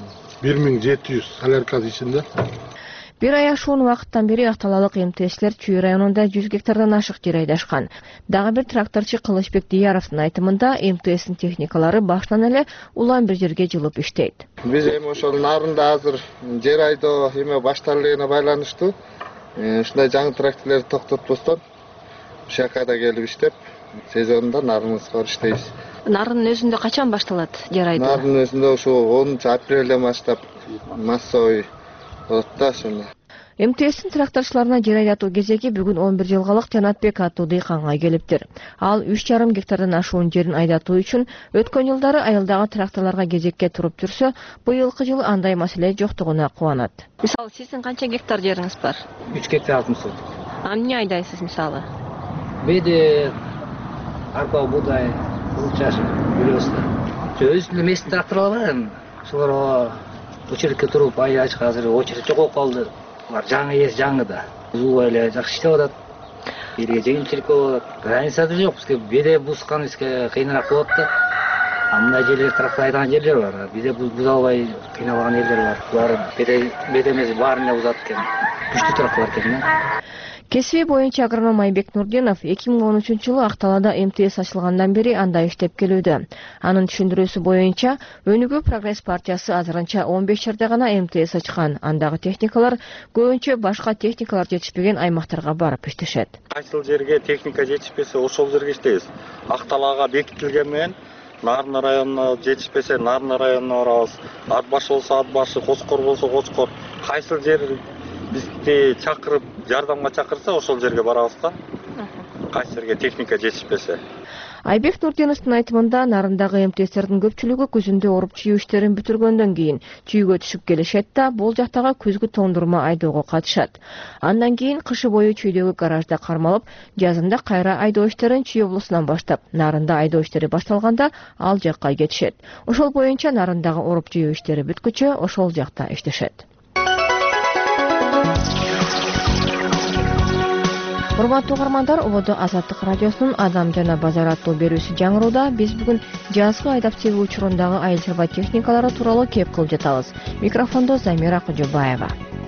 O: 1700 солярка ичинде.
L: Бир ай ашуун убакыттан бери Акталалык МТСлер Чүй районунда 100 гектардан ашык жер айдашкан. Дагы бир тракторчу Кылычбек Дияровдун айтымында МТСтин техникалары башынан эле улам бир жерге жылып иштейт.
P: Биз эми ошол нарында азыр жер айдоо эме башталгына байланыштуу ушундай жаңы тракторлорду токтотпостон ушул жака да келип иштеп, сезонунда нарыбызга иштейбиз.
L: Нарынын өзүндө качан башталат жер айдоо?
P: Нарынын өзүндө ушул 10-апрелден баштап массовый болот да ошондо.
L: МТСтин тракторчуларына жер айдатуу кезеги бүгүн 11 жылгалык Жанатбек аттуу дыйканга келиптир. Ал 3,5 гектардан ашуун жерин айдатуу үчүн өткөн жылдары айылдагы тракторлорго кезекке туруп жүрсө, быйылкы жылы андай маселе жоктугуна кубанат. Мисалы, сиздин канча гектар жериңиз бар?
Q: 3 гектар 60 соток.
L: Эмне айдайсыз мисалы?
Q: Беде арпа, буудай, кызыл чашым, билесиздер. Өзүнүн местин тракторлор бар эми. Ошолорго очередке туруп айдашка азыр очеред жок болуп калды. Булар жаңы жаңы да. Узулбай эле жакшы иштеп атат. Элге жеңилчилик болуп атат. Граница да жок. Бизге беде бускан бизге кыйыныраак болот да. Мындай жерлер трактор айдаган жерлер бар. Беде буза албай кыйналган жерлер бар. Булар беде эмес баарын эле бузат экен. Күчтүү тракторлор экен.
L: Кесиби боюнча агроном Айбек Нурдинов 2013-жылы Акталада МТС ачылгандан бери анда иштеп келүүдө. Анын түшүндүрүүсү боюнча Өнүгүү Прогресс партиясы азырынча 15 жерде гана МТС ачкан. Андагы техникалар көбүнчө башка техникалар жетишпеген аймактарга барып иштешет.
R: Кайсыл жерге техника жетишпесе ошол жерге иштейбиз. Акталага бекитилген менен Нарын районуна жетишпесе Нарын районуна барабыз. Ат башы болсо ат башы, Кочкор болсо Кочкор. Кайсыл жер бизди чакырып, жардамга чакырса ошол жерге барабыз да. Кайсы жерге техника жетишпесе.
L: Айбек Нурдиновдун айтымында нарындагы МТСтердин көпчүлүгү күзүндө оруп чүйүү иштерин бүтүргөндөн кийин чүйгө түшүп келишет да, бул жактагы күзгү тондурма айдоого катышат. Андан кийин кышы бою чүйдөгү гаражда кармалып, жазында кайра айдоо иштерин Чүй облусунан баштап, нарында айдоо иштери башталганда ал жакка кетишет. Ошол боюнча нарындагы оруп чүйүү иштери бүткүчө ошол жакта иштешет. Урматтуу угармандар, Ободо Азаттык радиосунун Адам жана базар аттуу берүүсү жаңырууда биз бүгүн жазгы айдап себүү учурундагы айыл чарба техникалары тууралуу кеп кылып жатабыз. Микрофондо Замира Кожобаева.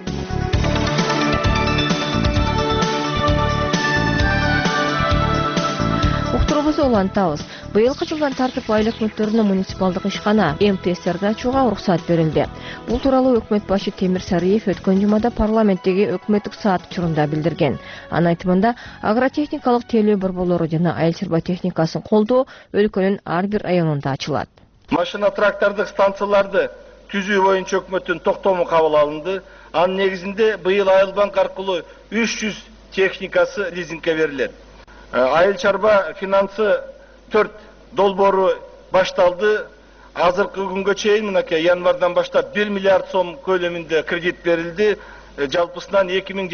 L: Уктуруубузду улантабыз. Быйылкы жылдан тартып айыл өкмөттөрүнө муниципалдык ишкана МТСтерди ачууга уруксат берилди. Бул тууралуу өкмөт башы Темир Сариев өткөн жумада парламенттеги өкмөттүк саат учурунда билдирген. Анын айтымында агротехникалык тейлөө борборлору жана айыл чарба техникасын колдоо өлкөнүн ар бир районунда ачылат.
S: Машина трактордук станцияларды түзүү боюнча өкмөттүн токтому кабыл алынды. Анын негизинде быйыл Айыл банк аркылуу 300 техникасы лизингке берилет. Айыл чарба финансы 4 долбоору башталды. Азыркы күнгө чейин мынакей январдан баштап 1 миллиард сом көлөмүндө кредит берилди. Жалпысынан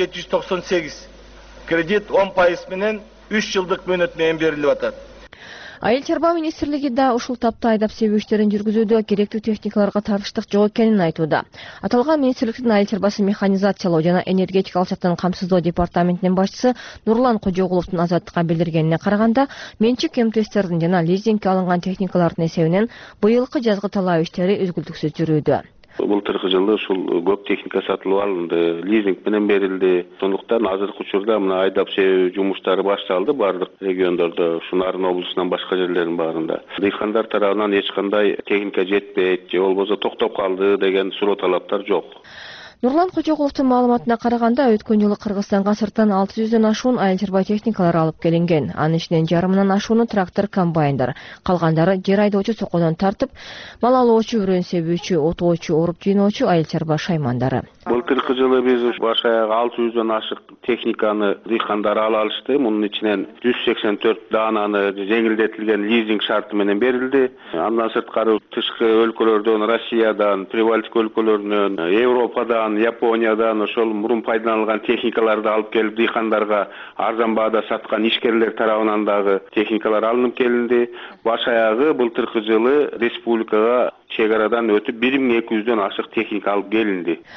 S: 2798 кредит 10% менен 3 жылдык мөөнөт менен берилип атат.
L: Айыл чарба министрлиги да ушул тапта айдап себүү иштерин жүргүзүүдө керектүү техникаларга тартыштык жок экенин айтууда. Аталган министрликтин айыл чарбасын механизациялоо жана энергетикалык жактан камсыздоо департаментинин башчысы Нурлан Кожогуловдун Азаттыкка билдиргенине караганда, менчик МТСтердин жана лизингке алынган техникалардын эсебинен быйылкы жазгы талаа иштери үзгүлтүксүз жүрүүдө.
T: Былтыркы жылы ушул көп техника сатылып алынды, лизинг менен берилди. Сондуктан азыркы учурда мына айдап себүү жумуштары башталды бардык региондордо, ушу Нарын облусунан башка жерлердин баарында. Дыйкандар тарабынан эч кандай техника жетпейт, же болбосо токтоп калды деген суроо талаптар жок.
L: Нурлан Кожогуловдун маалыматына караганда, өткөн жылы Кыргызстанга сырттан 600дөн ашуун айыл чарба техникалары алып келинген. Анын ичинен жарымынан ашууну трактор, комбайндар, калгандары жер айдоочу сокодон тартып, мал алуучу, үрөн себүүчү, отоочу, оруп жыйноочу айыл чарба шаймандары.
T: Былтыркы жылы биз баш аягы 600дөн ашык техниканы дыйкандар ала алышты. Мунун ичинен 184 даананы жеңилдетилген лизинг шарты менен берилди. Андан сырткары тышкы өлкөлөрдөн, Россиядан, Прибалтика өлкөлөрүнөн, Европадан, Япониядан ошол мурун пайдаланылган техникаларды алып келип дыйкандарга арзан баада саткан ишкерлер тарабынан дагы техникалар алынып келинди. Баш аягы былтыркы жылы республикага чек арадан өтүп 1200дөн ашык техника алып келинди.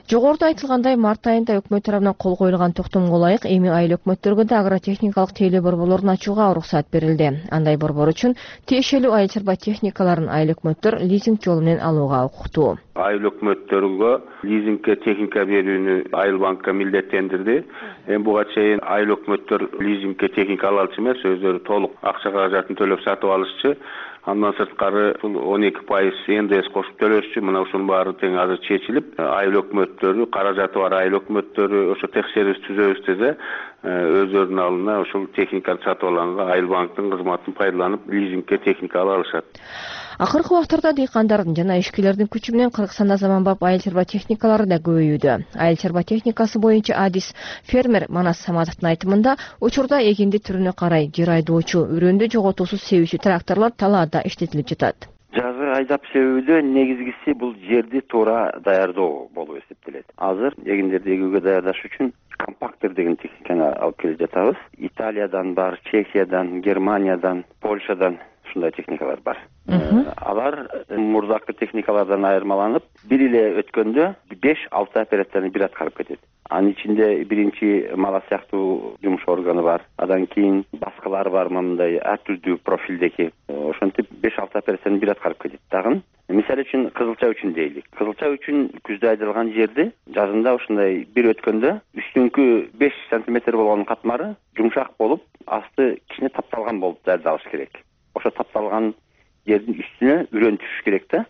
L: Жогоруда айтылгандай, март айында өкмөт тарабынан кол коюлган токтомго ылайык эми айыл өкмөттөргө да агротехникалык тейлөө борборлорун ачууга уруксат берилди. Андай борбор үчүн тиешелүү айыл чарба техникаларын айыл өкмөттөр лизинг жолу менен алууга укуктуу.
T: Айыл өкмөттөргө лизингке техника берүүнү Айыл банкка милдеттендирди. Эми буга чейин айыл өкмөттөр лизингке техника ала алчу эмес, өздөрү толук акча каражатын төлөп сатып алышчу. Андан сырткары бул 12% НДС кошуп төлөшчү. Мына ушунун баары тең азыр чечилип, айыл өкмөттөрү, каражаты бар айыл өкмөттөрү ошо текшерүүбүз түзөбүз десе, өздөрүнүн алдына ушул техниканы сатып алганга Айыл банктын кызматын пайдаланып, лизингке техника ала алышат.
L: Акыркы убактарда дыйкандардын жана ишкерлердин күчү менен Кыргызстанда заманбап айыл чарба техникалары да көбөйүүдө. Айыл чарба техникасы боюнча адис фермер Манас Саматовдун айтымында, учурда эгинди түрүнө карай жер айдоочу, үрөндү жоготуусуз себүүчү тракторлор талаада иштетилип жатат.
U: Жазы айдап себүүдө негизгиси бул жерди туура даярдоо болуп эсептелет. Азыр эгиндерди эгүүгө даярдаш үчүн компактер деген техниканы алып келип жатабыз. Италиядан бар, Чехиядан, Германиядан, Польшадан ушундай техникалар бар. Алар мурдакы техникалардан айырмаланып, бир эле өткөндө 5-6 операцияны бир аткарып кетет. Анын ичинде биринчи мала сыяктуу жумуш органы бар. Андан кийин баскылар бар, мындай ар түрдүү профилдеги. Ошентип 5-6 операцияны бир аткарып кетет. Дагы мисалы үчүн кызылча үчүн дейлик. Кызылча үчүн күздө айдалган жерди жазында ушундай бир өткөндө үстүңкү 5 сантиметр болгон катмары жумшак болуп, асты кичине тапталган болуп даярдалыш керек. Ошо тапталган жердин үстүнө үрөн түшүш керек да.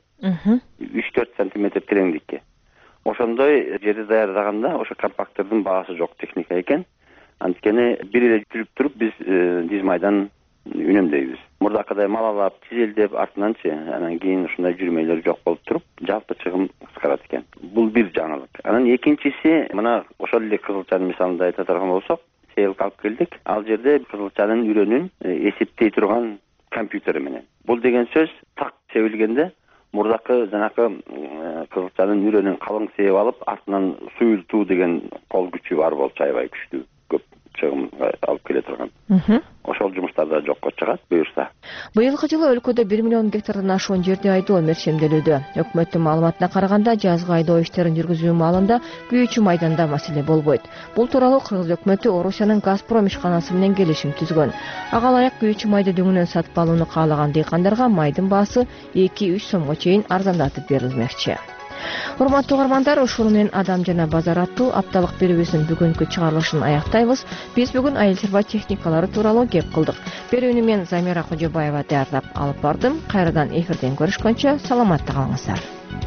U: 3-4 сантиметр тереңдикке. Ошондой жерди даярдаганда ошо компактердин баасы жок техника экен. Анткени бир эле жүрүп туруп биз диз майдан үнөмдөйбүз. Мурдакыдай малалап, тизелдеп, артынанчы анан кийин ушундай жүрмөйлөр жок болуп туруп, жалпы чыгым кыскарат экен. Бул бир жаңылык. Анан экинчиси, мына ошол эле кызылчанын мисалында айта турган болсок, сейилге алып келдик. Ал жерде кызылчанын үрөнүн эсептей турган компьютер менен. Бул деген сөз так себилгенде мурдакы жанакы кызылчанын үрөнүн калың сээп алып, артынан суюлтуу деген кол күчү бар болчу, аябай күчтүү, көп чыгым алып келе турган. Ошол жумуштар да жокко чыгат буюрса.
L: Быйылкы жылы өлкөдө 1 миллион гектардан ашуун жерди айдоо мерчемделүүдө. Өкмөттүн маалыматына караганда, жазгы айдоо иштерин жүргүзүү маалында күйүүчү майданда маселе болбойт. Бул тууралуу Кыргыз өкмөтү Орусиянын Газпром ишканасы менен келишим түзгөн. Ага ылайык күйүүчү майды дөңүнөн сатып алууну каалаган дыйкандарга майдын баасы 2-3 сомго чейин арзандатып берилмекчи. Урматтуу угармандар, ушуну менен Адам жана базар аттуу апталык берүүбүздүн бүгүнкү чыгарылышын аяктайбыз. Биз бүгүн айыл чарба техникалары тууралуу кеп кылдык. Берүүнү мен Замира Кожобаева даярдап алып бардым. Кайрадан эфирден көрүшкөнчө саламатта калыңыздар.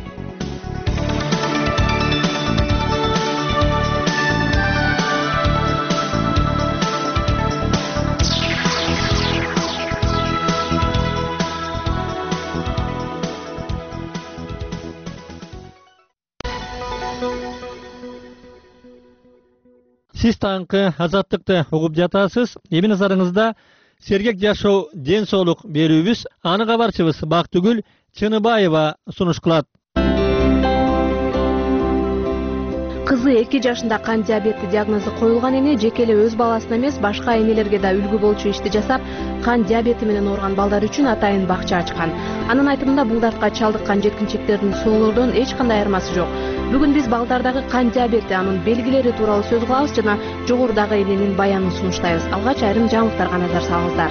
A: Сиз таңкы азаттыкты угуп жатасыз. Эми назарыңызда сергек жашоо, ден соолук берүүбүз. Аны кабарчыбыз Бактыгүл Чыныбаева сунуш кылат.
V: Кызы 2 жашында кант диабети диагнозу коюлган эне жеке эле өз баласына эмес, башка энелерге да үлгү болчу ишти жасап, кант диабети менен ооруган балдар үчүн атайын бакча ачкан. Анын айтымында бул дартка чалдыккан жеткинчектердин соолордон эч кандай айырмасы жок. Бүгүн биз балдардагы кант диабети, анын белгилери тууралуу сөз кылабыз жана жогорудагы эненин баянын сунуштайбыз. Алгач айрым жаңылыктарга назар салыңыздар.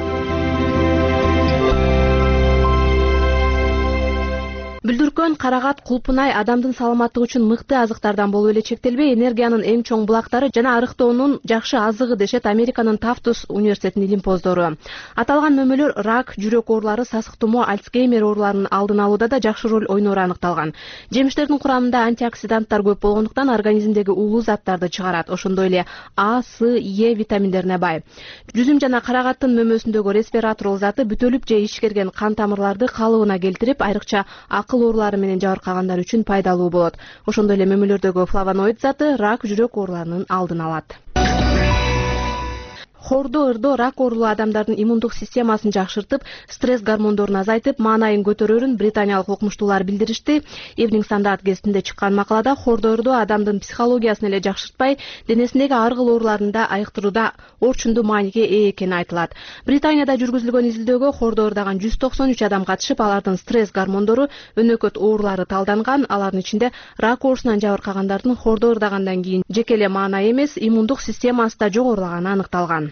V: Бүлдүркөн, карагат, кулпунай адамдын саламаттыгы үчүн мыкты азыктардан болуп эле чектелбей, энергиянын эң чоң булактары жана арыктоонун жакшы азыгы дешет Американын Тафтус университетинин илимпоздору. Аталган мөмөлөр рак, жүрөк оорулары, сасык тумоо, Альцгеймер ооруларынын алдын алууда да жакшы роль ойноору аныкталган. Жемиштердин курамында антиоксиданттар көп болгондуктан организмдеги уулуу заттарды чыгарат. Ошондой эле А, С, Е витаминдерине бай. Жүзүм жана карагаттын мөмөсүндөгү респираторул заты бүтөлүп же ишкерген кан тамырларды калыбына келтирип, айрыкча акыл оорулары менен жабыркагандар үчүн пайдалуу болот. Ошондой эле мөмөлөрдөгү флавоноид заты рак, жүрөк ооруларынын алдын алат. Хордо ырдоо рак оорулуу адамдардын иммундук системасын жакшыртып, стресс гормондорун азайтып, маанайын көтөрөрүн британиялык окумуштуулар билдиришти. Evening Standard гезитинде чыккан макалада хордо ырдоо адамдын психологиясын эле жакшыртпай, денесиндеги ар кыл ооруларын да айыктырууда орчундуу мааниге ээ экени айтылат. Британияда жүргүзүлгөн изилдөөгө хордо ырдаган 193 адам катышып, алардын стресс гормондору, өнөкөт оорулары талданган. Алардын ичинде рак оорусунан жабыркагандардын хордо ырдагандан кийин жеке эле маанай эмес, иммундук системасы да жогорулаганы аныкталган.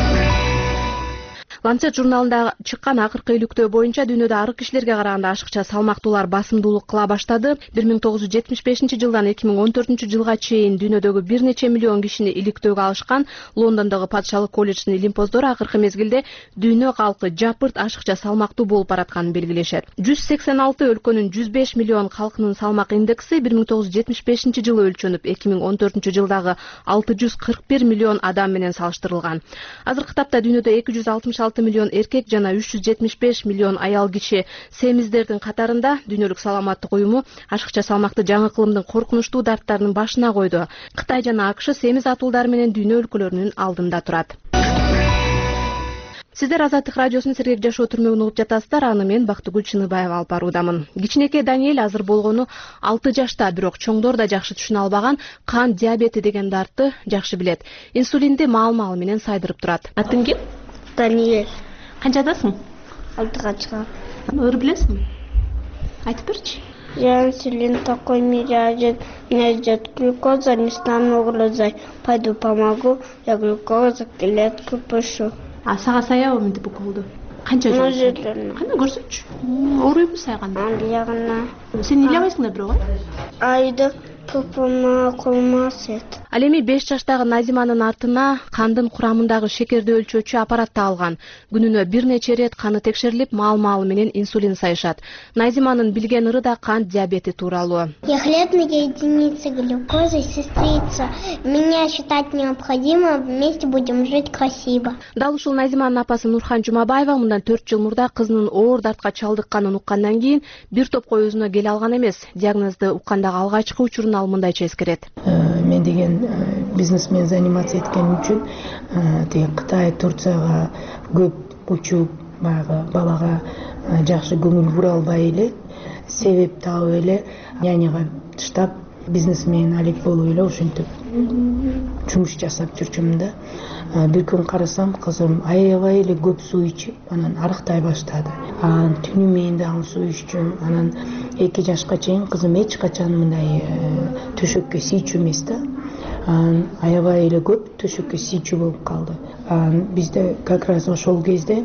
V: Lancet журналында чыккан акыркы иликтөө боюнча дүйнөдө арык кишилерге караганда ашыкча салмактуулар басымдуулук кыла баштады. 1975-жылдан 2014-жылга чейин дүйнөдөгү бир нече миллион кишини иликтөөгө алышкан Лондондогу Патшалык колледждин илимпоздору акыркы мезгилде дүйнө калкы жапырт ашыкча салмактуу болуп баратканын белгилешет. 186 өлкөнүн 105 миллион калкынын салмак индекси 1975-жылы өлчөнүп, 2014-жылдагы 641 миллион адам менен салыштырылган. Азыркы тапта дүйнөдө 266 миллион эркек жана 375 миллион аял киши семиздердин катарында. Дүйнөлүк саламаттык уюму ашыкча салмакты жаңы кылымдын коркунучтуу дарттарынын башына койду. Кытай жана АКШ семиз атуулдар менен дүйнө өлкөлөрүнүн алдында турат. Сиздер Азаттык радиосунун сергек жашоо түрмөгүн угуп жатасыздар. Аны мен Бактыгүл Чыныбаева алып баруудамын. Кичинекей Даниэль азыр болгону 6 жашта, бирок чоңдор да жакшы түшүнө албаган кан диабети деген дартты жакшы билет. Инсулинди маал-маал менен сайдырып турат. Атың ким?
C: Даниэль.
V: Канчадасың?
C: 6-га чыгам.
V: Ыр билесиңби? Айтып берчи.
C: Я инсулин такой меня идет глюкоза, не стану глаза. Пойду помогу, я глюкоза клетку пишу.
V: А сага саябы мынтип уколду? Канча жыл? Кана көрсөтчү. Ооруйбу сайганда?
C: Аяғына.
V: Сен ыйлабайсың да бирок,
C: Айды көпүмө колмас эт.
V: Ал эми 5 жаштагы Назиманын артына кандын курамындагы шекерди өлчөөчү аппарат алган. Күнүнө бир нече ирет каны текшерилип, маал-маалы менен инсулин сайышат. Назиманын билген ыры да кан диабети тууралуу.
C: Я хлебная единица глюкозы, сестрица. Меня считать необходимо, вместе будем жить красиво.
V: Дал ушул Назиманын апасы Нурхан Жумабаева мындан 4 жыл мурда кызынын оор дартка чалдыкканын уккандан кийин бир топко өзүнө келе алган эмес. Диагнозду уккандагы алгачкы учурун ал мындайча эскерет.
D: Мен деген бизнесмен заниматься эткеним үчүн тиги Кытай, Турцияга көп учуп, баягы балага жакшы көңүл бура албай эле, себеп таап эле няняга таштап, бизнесмен алек болуп эле ошентип жумуш жасап жүрчүмүн да. Бир күн карасам, кызым аябай эле көп суу ичип, анан арыктай баштады. Түнү менен дагы суу иччүм. Анан 2 жашка чейин кызым эч качан мындай төшөккө сийчү эмес да. Аябай эле көп төшөккө сийчү болуп калды. Бизде как раз ошол кезде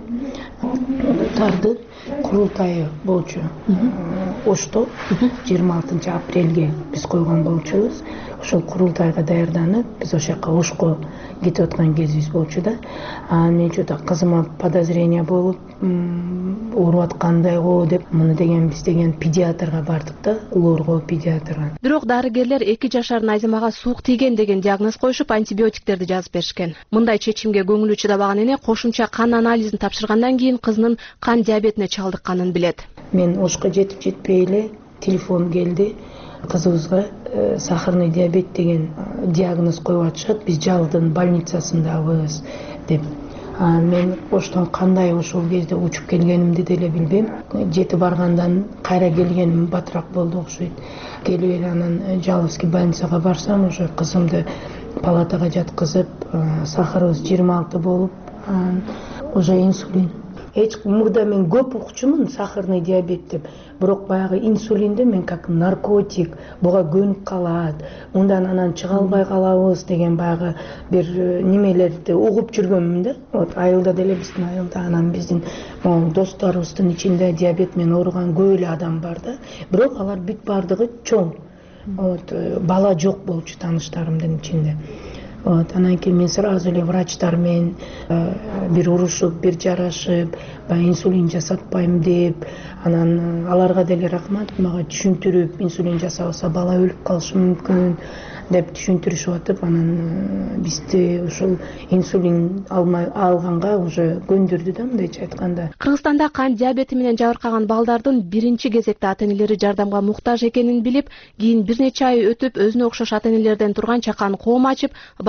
D: тардын курултайы болчу. Ошто 26 апрелге биз койгон болчубуз. Ошол курултайга даярданып, биз ошол жака Ошко кетип аткан кезибиз болчу да. Мен чода кызыма подозрение болуп, ооруп аткандай го деп, муну деген биз деген педиатрга бардык да, улуурго педиатрга.
V: Бирок дарыгерлер 2 жашар Назимага суук тийген деген диагноз коюшуп, антибиотиктерди жазып беришкен. Мындай чечимге көңүлү чыдабаган эне кошумча кан анализин тапшыргандан кийин кызынын кан диабетине чалдыкканын билет.
D: Мен Ошко жетип жетпей эле телефон келди. Кызыбызга сахарный диабет деген диагноз коюп атышат. Биз Жалдын больницасындабыз деп. Мен Оштон кандай ошол кезде учуп келгенимди деле билбейм. Жетип баргандан кайра келгеним батыраак болду окшойт. Келип эле анан Жаловский больницага барсам, уже кызымды палатага жаткызып, сахарыбыз 26 болуп, уже инсулин. Мурда мен көп укчумун сахарный диабет деп, бирок баягы инсулинди мен как наркотик, буга көнүп калат, мындан анан чыга албай калабыз деген баягы бир немелерди угуп жүргөнмүн да. Айылда деле биздин айылда анан биздин досторубуздун ичинде диабет менен ооруган көп эле адам бар да. Бирок алар бүт бардыгы чоң. Бала жок болчу тааныштарымдын ичинде. Анан кийин мен сразу эле врачтар менен бир урушуп, бир жарашып, инсулин жасатпайм деп, анан аларга деле рахмат, мага түшүндүрүп, инсулин жасабаса бала өлүп калышы мүмкүн деп түшүндүрүшүп атып, анан бизди ушул инсулин алганга уже көндүрдү да, мындайча айтканда.
V: Кыргызстанда кан диабети менен жабыркаган балдардын биринчи кезекте ата-энелери жардамга муктаж экенин билип, кийин бир нече ай өтүп өзүнө окшош ата-энелерден турган чакан коом ачып,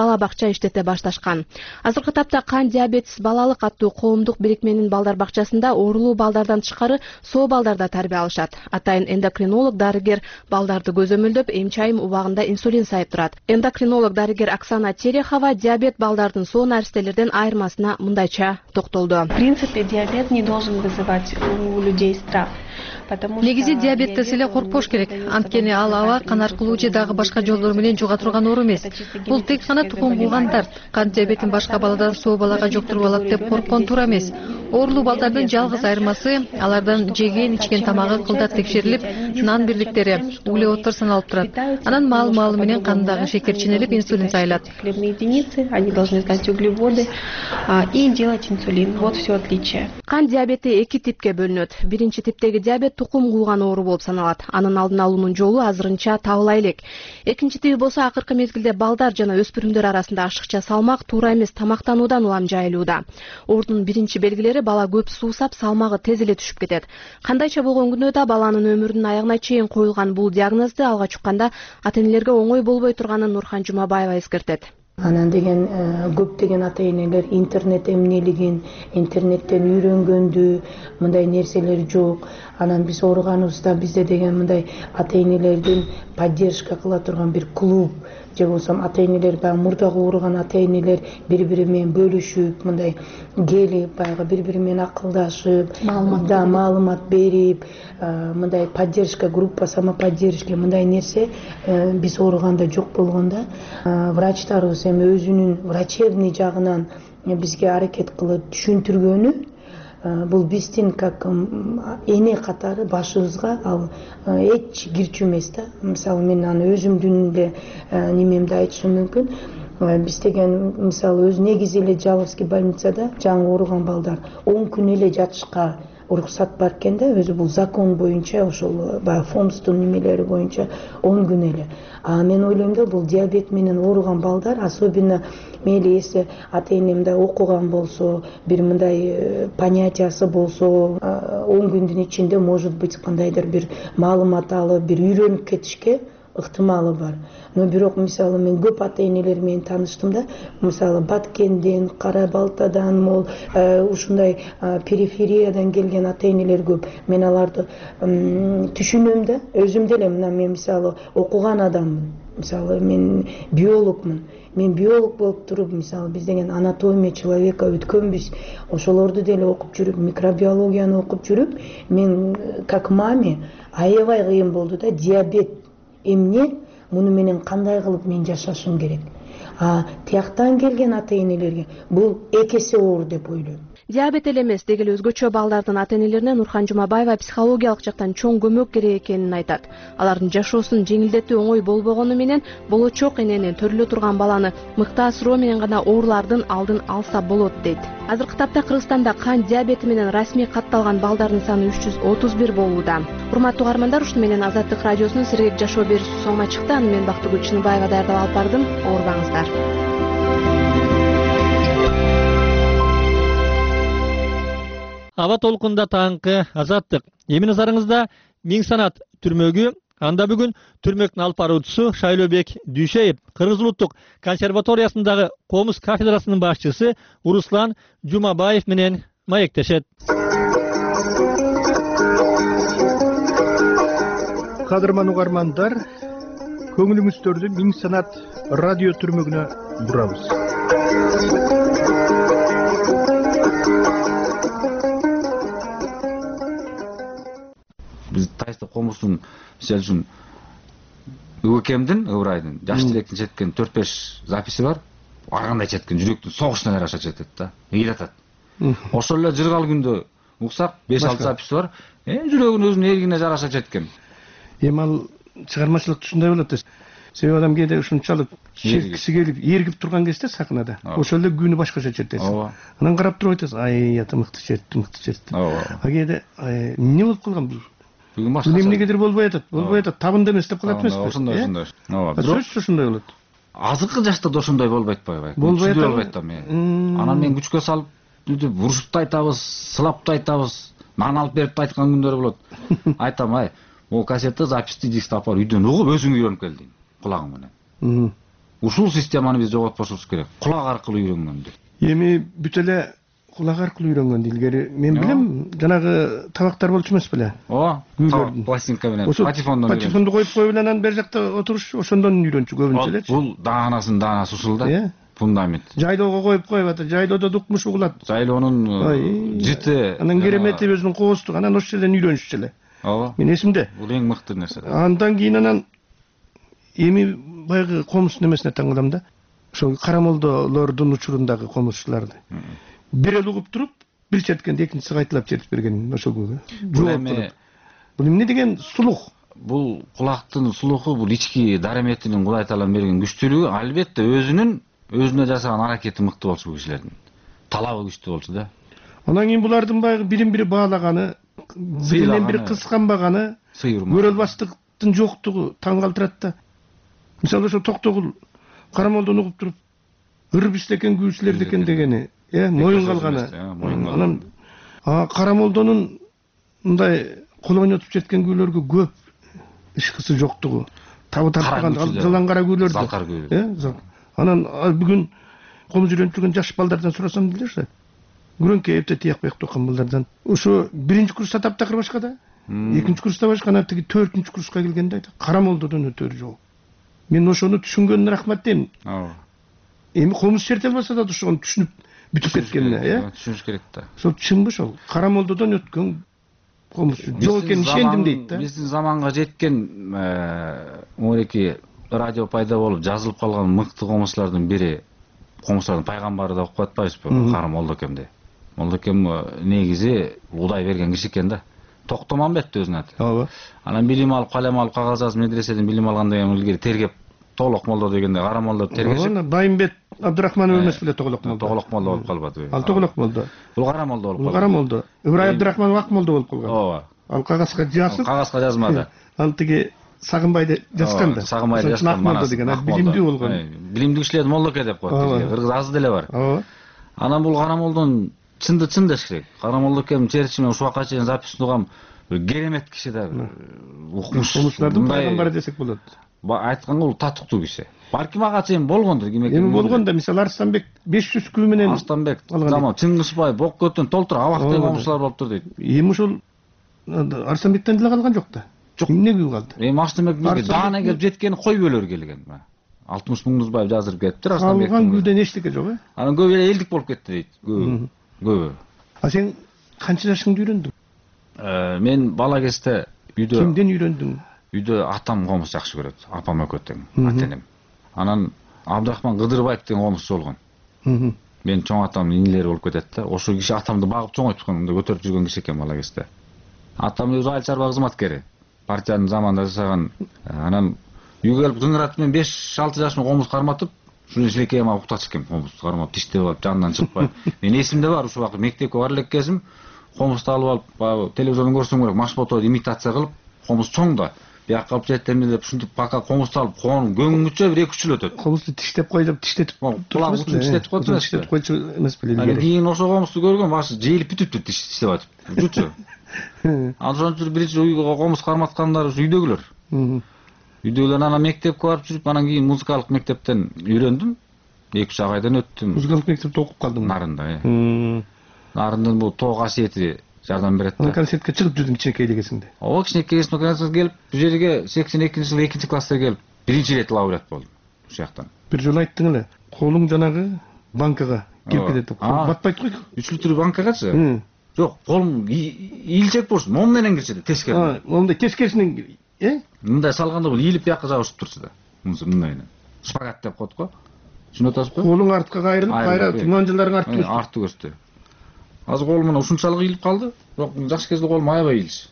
V: бала бакча иштете башташкан. Азыркы тапта Кан диабетис балалык аттуу коомдук бирикменин балдар бакчасында оорулуу балдардан тышкары соо балдар да тарбия алышат. Атайын эндокринолог дарыгер балдарды көзөмөлдөп, эм-чайым убагында инсулин сайып турат. Эндокринолог дарыгер Оксана Терехова диабет балдардын соо наристелерден айырмасына мындайча токтолду.
E: В принципе, диабет не должен вызывать у людей страх.
F: Негизи диабеттес эле коркпош керек. Анткени ал аба кан аркылуу же дагы башка жолдор менен жуга турган оору эмес. Бул тек гана тукум кууган дарт. Кант диабетин башка баладан соо балага жоктуруп алат деп корккон туура эмес. Оорулуу балдардын жалгыз айырмасы алардан жеген ичкен тамагы кылдат текшерилип, нан бирликтери, углеводдор саналып турат. Анан маалы менен кандагы шекер чинелип, инсулин сайылат.
E: Хлебные единицы, они должны знать углеводы и делать инсулин. Вот все отличие.
V: Кан диабети эки типке бөлүнөт. Биринчи типтеги диабет тукум кууган оору болуп саналат. Анын алдын алуунун жолу азырынча табыла элек. Экинчи тиби болсо акыркы мезгилде балдар жана өспүрүмдөр арасында ашыкча салмак, туура эмес тамактануудан улам жайылууда. Оорунун биринчи белгилери бала көп суусап, салмагы тез эле түшүп кетет. Кандайча болгон күнөө да баланын өмүрүнүн аягына чейин коюлган бул диагнозду алга чыкканда ата-энелерге оңой болбой турганын Нурхан Жумабаева эскертет.
D: Анан деген көптөгөн ата-энелер интернет эмнелигин, интернеттен үйрөнгөндү, мындай нерселер жок. Анан биз ооруганыбызда бизде деген мындай ата-энелердин поддержка кыла турган бир клуб же болсо ата-энелер баягы мурдагы ооруган ата-энелер бири-бири менен бөлүшүп, мындай келип, баягы бири-бири менен акылдашып, маалымат берип, мындай поддержка группа, самоподдержка мындай нерсе биз ооруганда жок болгондо, врачтарыбыз эми өзүнүн врачебный жагынан бизге аракет кылып түшүндүргөнү, бул биздин как эне катары башыбызга ал эч кирчү эмес да. Мисалы мен аны өзүмдүн эле немемде айтышым мүмкүн. Биз деген мисалы өз негизи эле Жаловский больницада жаңы ооруган балдар 10 күн эле жатышка уруксат бар экен да, өзү бул закон боюнча, ошол баягы ФОМСтун немелери боюнча 10 күн эле. А мен ойлойм да, бул диабет менен ооруган балдар, особенно мейли эсе ата-энемде окуган болсо, бир мындай понятиясы болсо, 10 күндүн ичинде может быть кандайдыр бир маалымат алып, бир үйрөнүп кетишке ыктымалы бар. Но бирок мисалы мен көп ата-энелер менен тааныштым да, мисалы Баткенден, Кара Балтадан, мол ушундай перифериядан келген ата-энелер көп. Мен аларды түшүнөм да, өзүм деле мына мен мисалы окуган адаммын. Мисалы мен биологмун. Мен биолог болуп туруп, мисалы биз деген анатомия человека өткөнбүз. Ошолорду деле окуп жүрүп, микробиологияны окуп жүрүп, мен как маме аябай кыйын болду да, диабет эмне, муну менен кандай кылып мен жашашым керек. Тияктан келген ата-энелерге бул эки эсе оор деп ойлойм.
V: Диабет эле эмес, деги эле өзгөчө балдардын ата-энелерине Нурхан Жумабаева психологиялык жактан чоң көмөк керек экенин айтат. Алардын жашоосун жеңилдетүү оңой болбогону менен болочок эненин төрөлө турган баланы мыкты асыроо менен гана оорулардын алдын алса болот дейт. Азыркы тапта Кыргызстанда кан диабети менен расмий катталган балдардын саны 331 болууда. Урматтуу угармандар, ушуну менен Азаттык радиосунун сергек жашоо берүүсү соңуна чыкты. Аны мен Бактыгүл Чыныбаева даярдап алып бардым. Оорубаңыздар.
A: Аба толкунда таңкы Азаттык. Эми назарыңызда Миң Санат түрмөгү. Анда бүгүн түрмөктүн алып баруучусу Шайлообек Дүйшеев Кыргыз улуттук консерваториясындагы комуз кафедрасынын башчысы Руслан Жумабаев менен маектешет.
B: Кадырман угармандар, көңүлүңүздөрдү Миң Санат радио түрмөгүнө бурабыз.
W: Биз Тайсы комуздун мисалы үчүн ÖKM'дин Ыбырайдын жаш тилектин четкен 4-5 записи бар. Ар кандай четкен жүрөктүн согушуна жараша четет да, ыйратат. Ошол эле жыргал күндө уксак 5-6 записи бар. Жүрөгүн өзүнүн эргине жараша четкен.
B: Эми ал чыгармачылык ушундай болот да. Себеби адам кээде ушунчалык чиркиси келип, эргип турган кезде сахнада, ошол эле күнү башкача чертесиң. Анан карап туруп айтасың, ай, ята мыкты чертти. А кээде эмне болуп калган бул? Эмнегедир болбой атат, табында эмес деп калат эмеспи?
W: Ошондой.
B: Сөзсүз ошондой болот.
W: Азыркы жашта да ошондой болбойт атпайбы? Болбойт да мен. Анан мен күчкө салып, урушуп да айтабыз, сылап да айтабыз, нан алып берип да айткан күндөр болот. Айтам, ай, ол кассетти, записти, дискти алып барып үйдөн угуп өзүң үйрөнүп кел дейм, кулагың менен. ушул системаны биз жоготпошубуз керек. Кулак аркылуу үйрөнгөн деп.
G: Эми бүт эле кулак аркылуу үйрөнгөн илгери мен билем, жанагы табактар болчу эмес беле?
W: Ооба, пластинка менен, патефондон.
G: Патефонду коюп коюп эле анан бер жакта отуруш, ошондон үйрөнчү көбүнчө элечи.
W: Бул даанасынын даанасы ушул да. Фундамент.
G: Жайлоого коюп коюп атат, жайлоодо дукмуш угулат.
W: Жайлоонун жыты.
G: Анан керемети өзүнүн кооздугу, анан ошол жерден үйрөнүшчү эле.
W: Ооба.
G: Мен эсимде.
W: Бул эң мыкты нерсе.
G: Андан кийин анан эми баягы комуз немесине таң калам да. Ошол карамолдолордун учурундагы комузчуларды. Бир эл угуп туруп, бир четкенде экинчиси кайталап чертип берген ошол күнү.
W: Бул эми
G: бул эмне деген сулух?
W: Бул кулактын сулуху, бул ички дареметинин Кудай Таалам берген күчтүүлүгү, албетте өзүнө жасаган аракети мыкты болчу бул кишилердин. Талабы күчтүү болчу да.
G: Анан кийин булардын баягы бирин бири баалаганы, биринен бири кысканбаганы, көрө албастыктын жоктугу таң калтырат да. Мисалы ошо Токтогул карамолдон угуп туруп, ырбистекен күүчүлөр декен дегени, моюн калганы. Анан карамолдонун мындай кол ойнотуп четкен күүлөргө көп ишкысы жоктугу, табы тартпаган жылан кара күүлөрдү.
W: Залкар күү.
G: Анан бүгүн комуз үйрөнүп жүргөн жаш балдардан сурасам билесиз, күрөңкө эпте тияк бек окуган балдардан. Ошо биринчи курста таптакыр башка да, экинчи курста башка, анан тиги төртүнчү курска келгенде айтат, карамолдодон өтөр жок. Мен ошону түшүнгөнүнө рахмат дейм. Эми комуз черте албаса да ошону түшүнүп бүтүп кеткенине,
W: түшүнүш керек да.
G: Ошол чынбы ошол? Карамолдодон өткөн комуз жок экенин ишендим дейт да.
W: Биздин заманга жеткен мореки радио пайда болуп жазылып калган мыкты комузчулардын бири, комузчулардын пайгамбары деп атпайбызбы, Кара Молдокем. Молдокем негизи Кудай берген киши экен да. Токтомамбет өзүнүн аты.
G: Ооба.
W: Анан билим алып, калем алып, кагаз жазып, медреседен билим алгандан кийин илгери тергеп, Тоголок молдо дегенде Кара молдо тергешип.
G: Байымбет Абдырахманов эмес беле Тоголок молдо.
W: Тоголок молдо болуп калбады.
G: Ал Тоголок молдо.
W: Бул Кара молдо болуп калды.
G: Бул Кара молдо. Ибрай Абдырахманов Ак молдо болуп калган.
W: Ооба.
G: Ал кагазга жазып.
W: Кагазга жазмады.
G: Ал тиги Сагынбайды жазган да.
W: Сагынбайды жазган
G: молдо деген, билимдүү болгон.
W: Билимдүү кишилерди молдоке деп коет. Кыргыз аз деле бар.
G: Ооба.
W: Анан бул Кара молдон чынды чын деш керек. Кара молдокем чертишимен ушуга чейин запись угам керемет киши да.
G: Комузчулардын пайгамбары десек болот.
W: Айтканга бул татыктуу киши. Балким ага чейин болгондур, ким экен.
G: Эми болгон да, мисалы Арстанбек 500 күү менен.
W: Арстанбек, заман Чыңгызбай, Боккөтөн толтур абактын комузчулар болуптур дейт.
G: Эми ушул Арстанбектен деле калган жок да.
W: Жок,
G: эмне күү калды?
W: Эми Арстанбек бизге даана келип жеткени кой бөлөр келген. 60 Муңдузбаев жаздырып кетиптир Арстанбек.
G: Калган күүдөн эчтеке жок,
W: Анан көп эле элдик болуп кетти дейт. Көбү.
G: А сен канча жашыңда үйрөндүң?
W: Мен бала кезде үйдө.
G: Кимден үйрөндүң?
W: Үйдө атам комуз жакшы көрөт, апам экөө тең, ата-энем. Анан Абдрахман Кыдырбаев деген комузчу болгон. Мен чоң атамдын инилери болуп кетет да. Ошол киши атамды багып чоңойткон, мындай көтөрүп жүргөн киши экен бала кезде. Атам өзү айыл чарба кызматкери. Партиянын заманында жасаган. Анан үйгө келип кыңыратып, мен 5-6 жашымда комуз карматып, шуну силекейме уктатып экен, комуз кармап тиштеп алып, жанынан чыкпай. Мен эсимде бар, ушул убакыт мектепке бар элек кезим, комузду алып алып, телевизордон көрсөң керек, Машботойду имитация кылып, комуз чоң да. Бияка алып жетемин деп ушинтип пока комузду алып, коонун көңүңүчө 1-2 жыл өтөт.
G: Комузду тиштеп кой деп тиштетип
W: кулак учун тиштетип койчу эмес.
G: Тиштетип койчу эмес беле.
W: Анан кийин ошол комузду көргөн, башы жейилип бүтүптүр тиштеп атып. Жутчу. Анан биринчи үйгө комуз карматкандар үйдөгүлөр. Үйдөгүлөр анан мектепке барып жүрүп, анан кийин музыкалык мектептен үйрөндүм. 2-3 айдан өттүм.
G: Музыкалык мектепте окуп калдым.
W: Нарында. Нарындын бул тоо касиети жардам берет.
G: Анан концертке чыгып жүрдүң кичинекейлигисинде.
W: Ооба, кичинекейлигисинде концертке келип, бул жерге 82-жылы 2-класста келип, биринчи рет лауреат болдум. Ушул жактан.
G: Бир жолу айттың эле, колуң жанагы банкага кирип кетет деп. Батпайт го?
W: 3 литр банкагачы? Жок, колум ийилчек болчу, мом менен кирчү, тескери.
G: Момундай тескерисинен,
W: мындай салганда бул ийилип бияка жабышып турчу да. Мындай. Шпагат деп коет го. Түшүнүп атасызбы?
G: Колуң артка кайрылып, кайра мынжыларың артты өстү.
W: Артты өстү. Азыр колум мына ушунчалык ийилип калды. Бирок жаш кезде колум аябай ийилчү.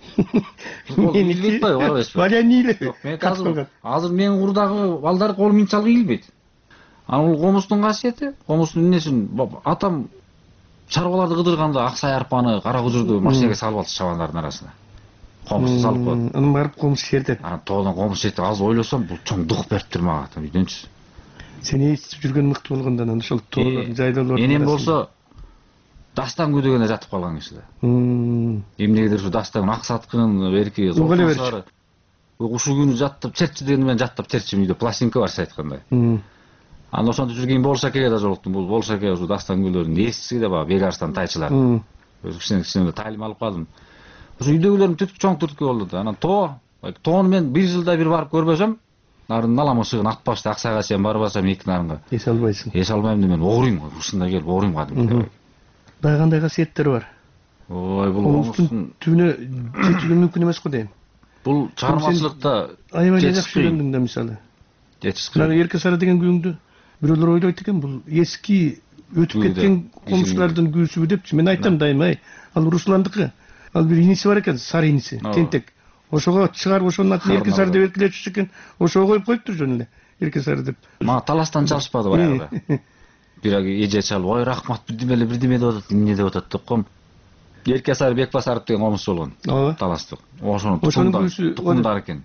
W: Мен ийилбейт го, карабайсызбы?
G: Баля ийилет.
W: Жок, мен азыр менин курдагы балдар колум мынчалык ийилбейт. Анан бул комуздун касиети, комуздун эмнесин атам чарбаларды кыдырганда аксай арпаны, кара кужурду машинеге салып алчу чабандардын арасына. Комузду салып коет.
G: Анан барып комуз чертет.
W: Анан тоодон комуз чертет. Азыр ойлосом, бул чоң дух бериптир мага үйдөнчү.
G: Сен естип жүргөн мыкты болгондон анан ошол тоолордун, жайлоолордун.
W: Энем болсо дастан күдөгөнө жатып калган киши да. Эмнегедир ушу дастан аксаткын, берки, ушул күнү жаттап чертчи дегенде мен жаттап чертчимин, үйдө пластинка бар сиз айткандай. Анан ошондо жүргөн Болшакеге да жолуктум. Бул Болшаке ушу дастан күйлөрүнүн эскиси да баягы Бегарстан тайчылар. Өзү кичине таалим алып калдым. Ошо үйдөгүлөрүм чоң түрткү болду да. Анан тоону мен 1 жылда бир барып көрбөсөм, нарын аламышыгын атпашты Аксайга чейин барбасам эки нарынга.
G: Эс албайсың.
W: Эс албайм да мен огурuyum, ушундай келип огурuyum кадимки.
G: Бай кандай касиеттери бар?
W: Ой, бул
G: комустун түбүнө жетүүгө мүмкүн эмес го дейм.
W: Бул чыгармачылыкта
G: аябай жакшы үйрөндүң да мисалы. Мына Эрке Сара деген күйүңдү бирөөлөр ойлойт экен, бул эски өтүп кеткен комшулардын күүсүбү депчи. Мен айтам дайыма, ал Русландыкы. Ал бир иниси бар экен, сары иниси, тентек. Ошого чыгарып ошонун атын Эрке Сара деп эркелетчү экен. Ошого коюп коюптур жөн эле. Эрке Сара деп.
W: Мага таластан чалышпады баягыда. Бирок эже чалып, ой рахмат, бирдеме деп атат, эмне деп атат деп ком. Эрке Сара Бекбасаров деген комуз болгон. Таластык. Ошонун тукумдары экен.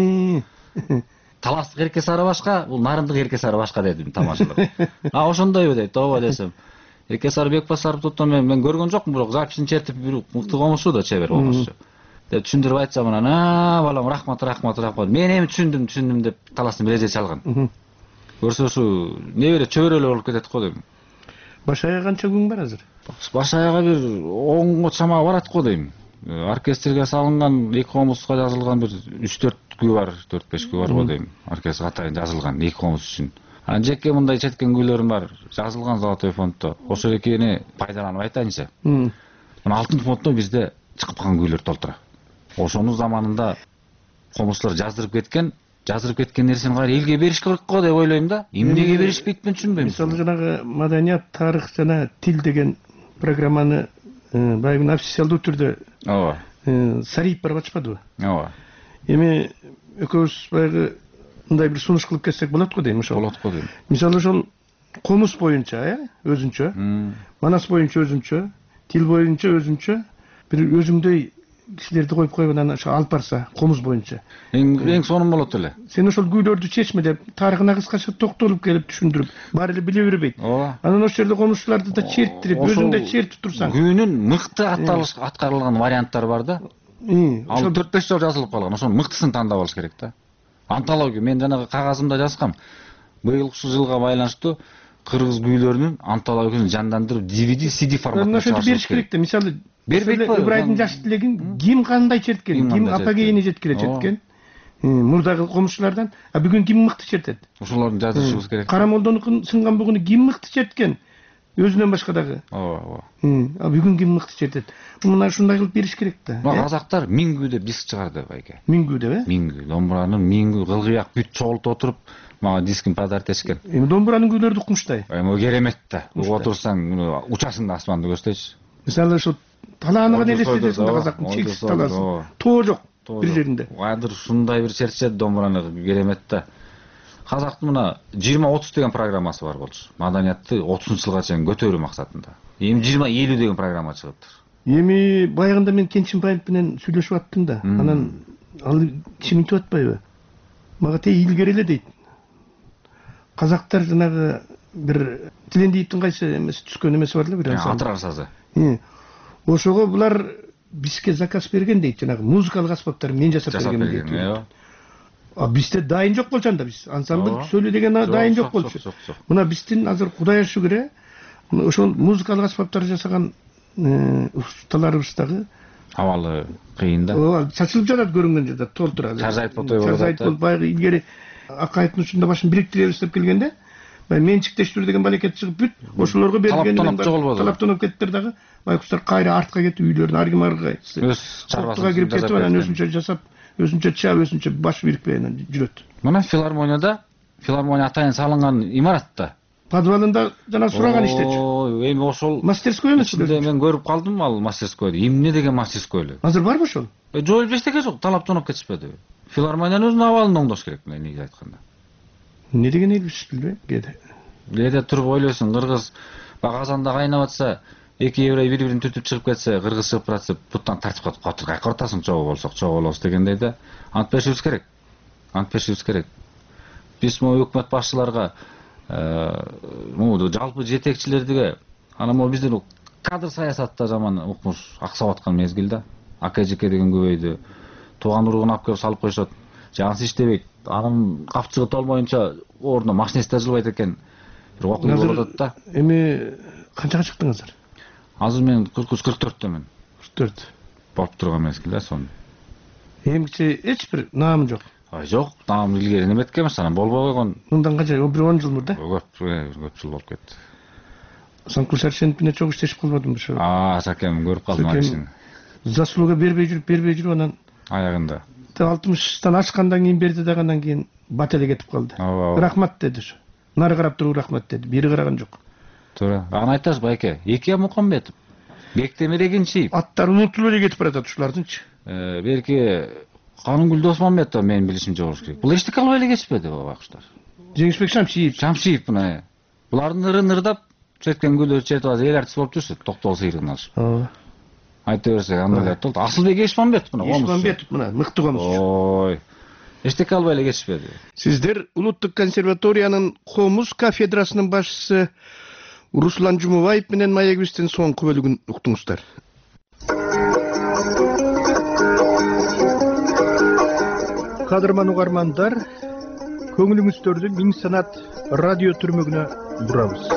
W: Таластык Эрке Сара башка, бул нарындык Эрке Сара башка дедим тамашалап. Ошондойбу дейт, ооба десем. Эрке Сара Бекбасаров топтон мен көргөн жокмун, бирок записин чертип бир мыкты комузчу да, чебер комузчу. Деп түшүндүрүп айтсам анан, балам рахмат. Мен эми түшүндүм деп таластын бир эже чалган. Көрсө ушу небере чөбөрөлөр болуп кетет го дейм.
G: Баш аяга канча күн бар азыр?
W: Баш аяга бир 10го чамаа барат го дейм. Оркестрге салынган, эки комузга жазылган бир 3-4 күй бар, 4-5 күй бар го дейм. Оркестр катайын жазылган эки комуз үчүн. Анан жеке мындай четкен күйлөрүм бар, жазылган Золотой фонддо. Ошол экени пайдаланып айтайынчы. Мына Алтын фонддо бизде чыгып калган күйлөр толтура. Ошонун заманында комузчулар жаздырып кеткен нерсени кайра элге бериш керек го деп ойлойм да. Эмнеге беришпейт мен түшүнбөйм.
G: Мисалы жанагы маданият, тарых жана тил деген программаны баягы официалдуу түрдө Сариев барып ачпадыбы?
W: Ооба.
G: Эми экөөбүз баягы мындай бир сунуш кылып кетсек болот го дейм, ошол.
W: Болот го дейм.
G: Мисалы ошол комуз боюнча, өзүнчө, манас боюнча өзүнчө, тил боюнча өзүнчө бир өзүңдөй кишилерди коюп койгон, анан ошо алып барса комуз боюнча.
W: Эң сонун болот эле.
G: Сен ошол күйлөрдү чечмелеп, тарыхына кыскача токтолуп келип түшүндүрүп, баары эле биле бербейт. Анан ошол жерде комузчуларды да черттирип, өзүң да чертип турсаң.
W: Күнүн мыкты аткарылган варианттары бар да. Ал 4-5 жол жазылып калган. Ошонун мыктысын тандап алыш керек да. Антология, мен жанагы кагазымда жазгам. Быйылкы жылга байланыштуу кыргыз күйлөрүнүн антологиясын жандандырып DVD, CD форматында
G: чыгарыш бериш керек да. Мисалы Ибрайдын жаш тилегин ким кандай черткен, ким апогейине жеткире четкен. Мурдагы комузчулардан, а бүгүн ким мыкты чертет?
W: Ошолорду жазышыбыз керек.
G: Карамолдонукун сынган бугуну ким мыкты черткен? Өзүнөн башка дагы.
W: Ооба.
G: А бүгүн ким мыкты чертет? Мына ушундай кылып бериш керек да.
W: Казактар 1000 күү деп диск чыгарды байке.
G: 1000 күү деп,
W: 1000 күү. Домбуранын 1000 күү кылгыяк бүт чогултуп отуруп, мага дискин подарок этишкен.
G: Эми домбуранын күйлөрү укмуштай.
W: Эми керемет да. Отурсаң, учасың да асманды көрсөйчү.
G: Мисалы ошо талааныгын элестетесиң да, казактын чексиз талаасы. Тоо жок бир жеринде.
W: Кайдыр ушундай бир чертчет домбураны керемет да. Казактын мына 20-30 деген программасы бар болчу. Маданиятты 30-жылга чейин көтөрүү максатында. Эми 20-50 деген программа чыгыптыр.
G: Эми баягында мен Кенчинбаев менен сүйлөшүп аттым да. Анан ал киши мынтип атпайбы? Мага тей илгери эле дейт. Казактар жанагы бир Тилендиевдин кайсы эмеси түскөн эмеси бар эле бир
W: атырар сазы.
G: Ошого булар бизге заказ берген дейт, жанагы музыкалык аспаптар мен жасап бергенмин дейт. Бизде дайын жок болчу анда, биз ансамбль сөйлө деген дайын жок болчу. Мына биздин азыр Кудайга шүгүр ошол музыкалык аспаптар жасаган усталарыбыз дагы
W: абалы кыйын да.
G: Чачылып жатат көрүнгөн жерде толтура. Чаржайт болуп баягы илгери Акаевдин учурунда башын бириктиребиз деп келгенде, менчиктештирүү деген балекет чыгып бүт, ошолорго берилген талаптанып кеттер дагы, байкуштар кайра артка кетип үйлөрүн аргы-маргы чарбасына кирип кетип, анан өзүнчө жасап, өзүнчө чаап, өзүнчө баш бирикпей анан жүрөт.
W: Мына филармония атайын салынган имаратта.
G: Подвалында жана сураган иштечү.
W: Эми ошол
G: мастерской эмес
W: беле? Мен көрүп калдым ал мастерскойду. Эмне деген мастерской эле?
G: Азыр барбы ошол?
W: Жоюлуп эчтеке жок, талаптанып кетишпеди. Филармониянын өзүнүн абалын оңдош керек, негизи айтканда.
G: Не деген элбиш билбейм.
W: Кээде туруп ойлойсуң, кыргыз Казанда кайнап атса, 2 еврей бири-бирин түртүп чыгып кетсе, кыргыз чыгып атса, буттан тартып катып кайка атасың, чогуу болсок, чогуу болобуз дегендей да. Антпешибиз керек. Биз өкмөт башчыларга, жалпы жетекчилерге, анан биздин кадр саясатта жаман укмуш аксап аткан мезгил да. Ака-жеке деген көбөйдү. Тууган уругун алып келип салып коюшат. жагысы иштебейт, анын капчыгы толмоюнча ордуна машинеси да жылбайт экен. Бир окуя болуп атат да.
G: Эми канчага чыктыңыздар?
W: Азыр мен 43-44төмүн.
G: 44.
W: Болуп турган мезгил да сонун.
G: Эмгиче эч бир наам жок.
W: Жок, наам илгери неметке эмес, анан болбой койгон.
G: Мындан канча 10 жыл мурда?
W: Көп жыл болуп кетти.
G: Санкул Сарсенов менен чогуу иштешип калбадымбы ошо?
W: Сакем көрүп калдым анын.
G: Заслуга бербей жүрүп анан
W: аягында
G: 60-тан ашкандан кийин берди дагы, андан кийин бат эле кетип калды. Рахмат деди ошо. Нары карап туруп рахмат деди. Бири караган жок.
W: Туура. Аны айтасыз байке. Эки Мукамбетов. Бектемир Эгенчиев.
G: Аттары унутулуп эле кетип баратат ушулардынчы.
W: Берки Канунгүл Досмамбетов менин билишимче болуш керек. Бул эчтеке албай эле кетишпеди байкуштар.
G: Жеңишбек
W: Шамшиев мына. Булардын ырын-ырдап четкен гүлдөр чертип азыр эл артист болуп жүрсү. Токтол сыйрын алышып. Айта берсек андай эле болду. Асылбек Эшмамбетов мына.
G: Эшмамбетов мына мыкты комуз.
W: Ой. Эчтеке албай эле кетишпеди.
G: Сиздер Улуттук консерваториянын Комуз кафедрасынын башчысы Руслан Жумабаев менен маегибиздин соңку бөлүгүн уктуңуздар. Кадырман угармандар, көңүлүңүздөрдү Миң Санат радио түрмөгүнө бурабыз.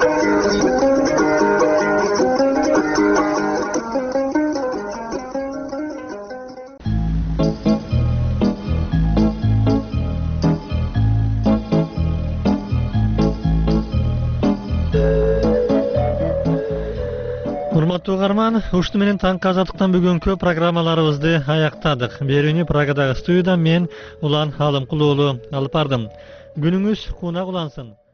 A: Урматтуу угарман, ушуну менен таңкы азаттыктан бүгүнкү программаларыбызды аяктадык. Берүүнү Прагадагы студиядан мен Улан Алымкулуу алып бардым. Күнүңүз кунак улансын.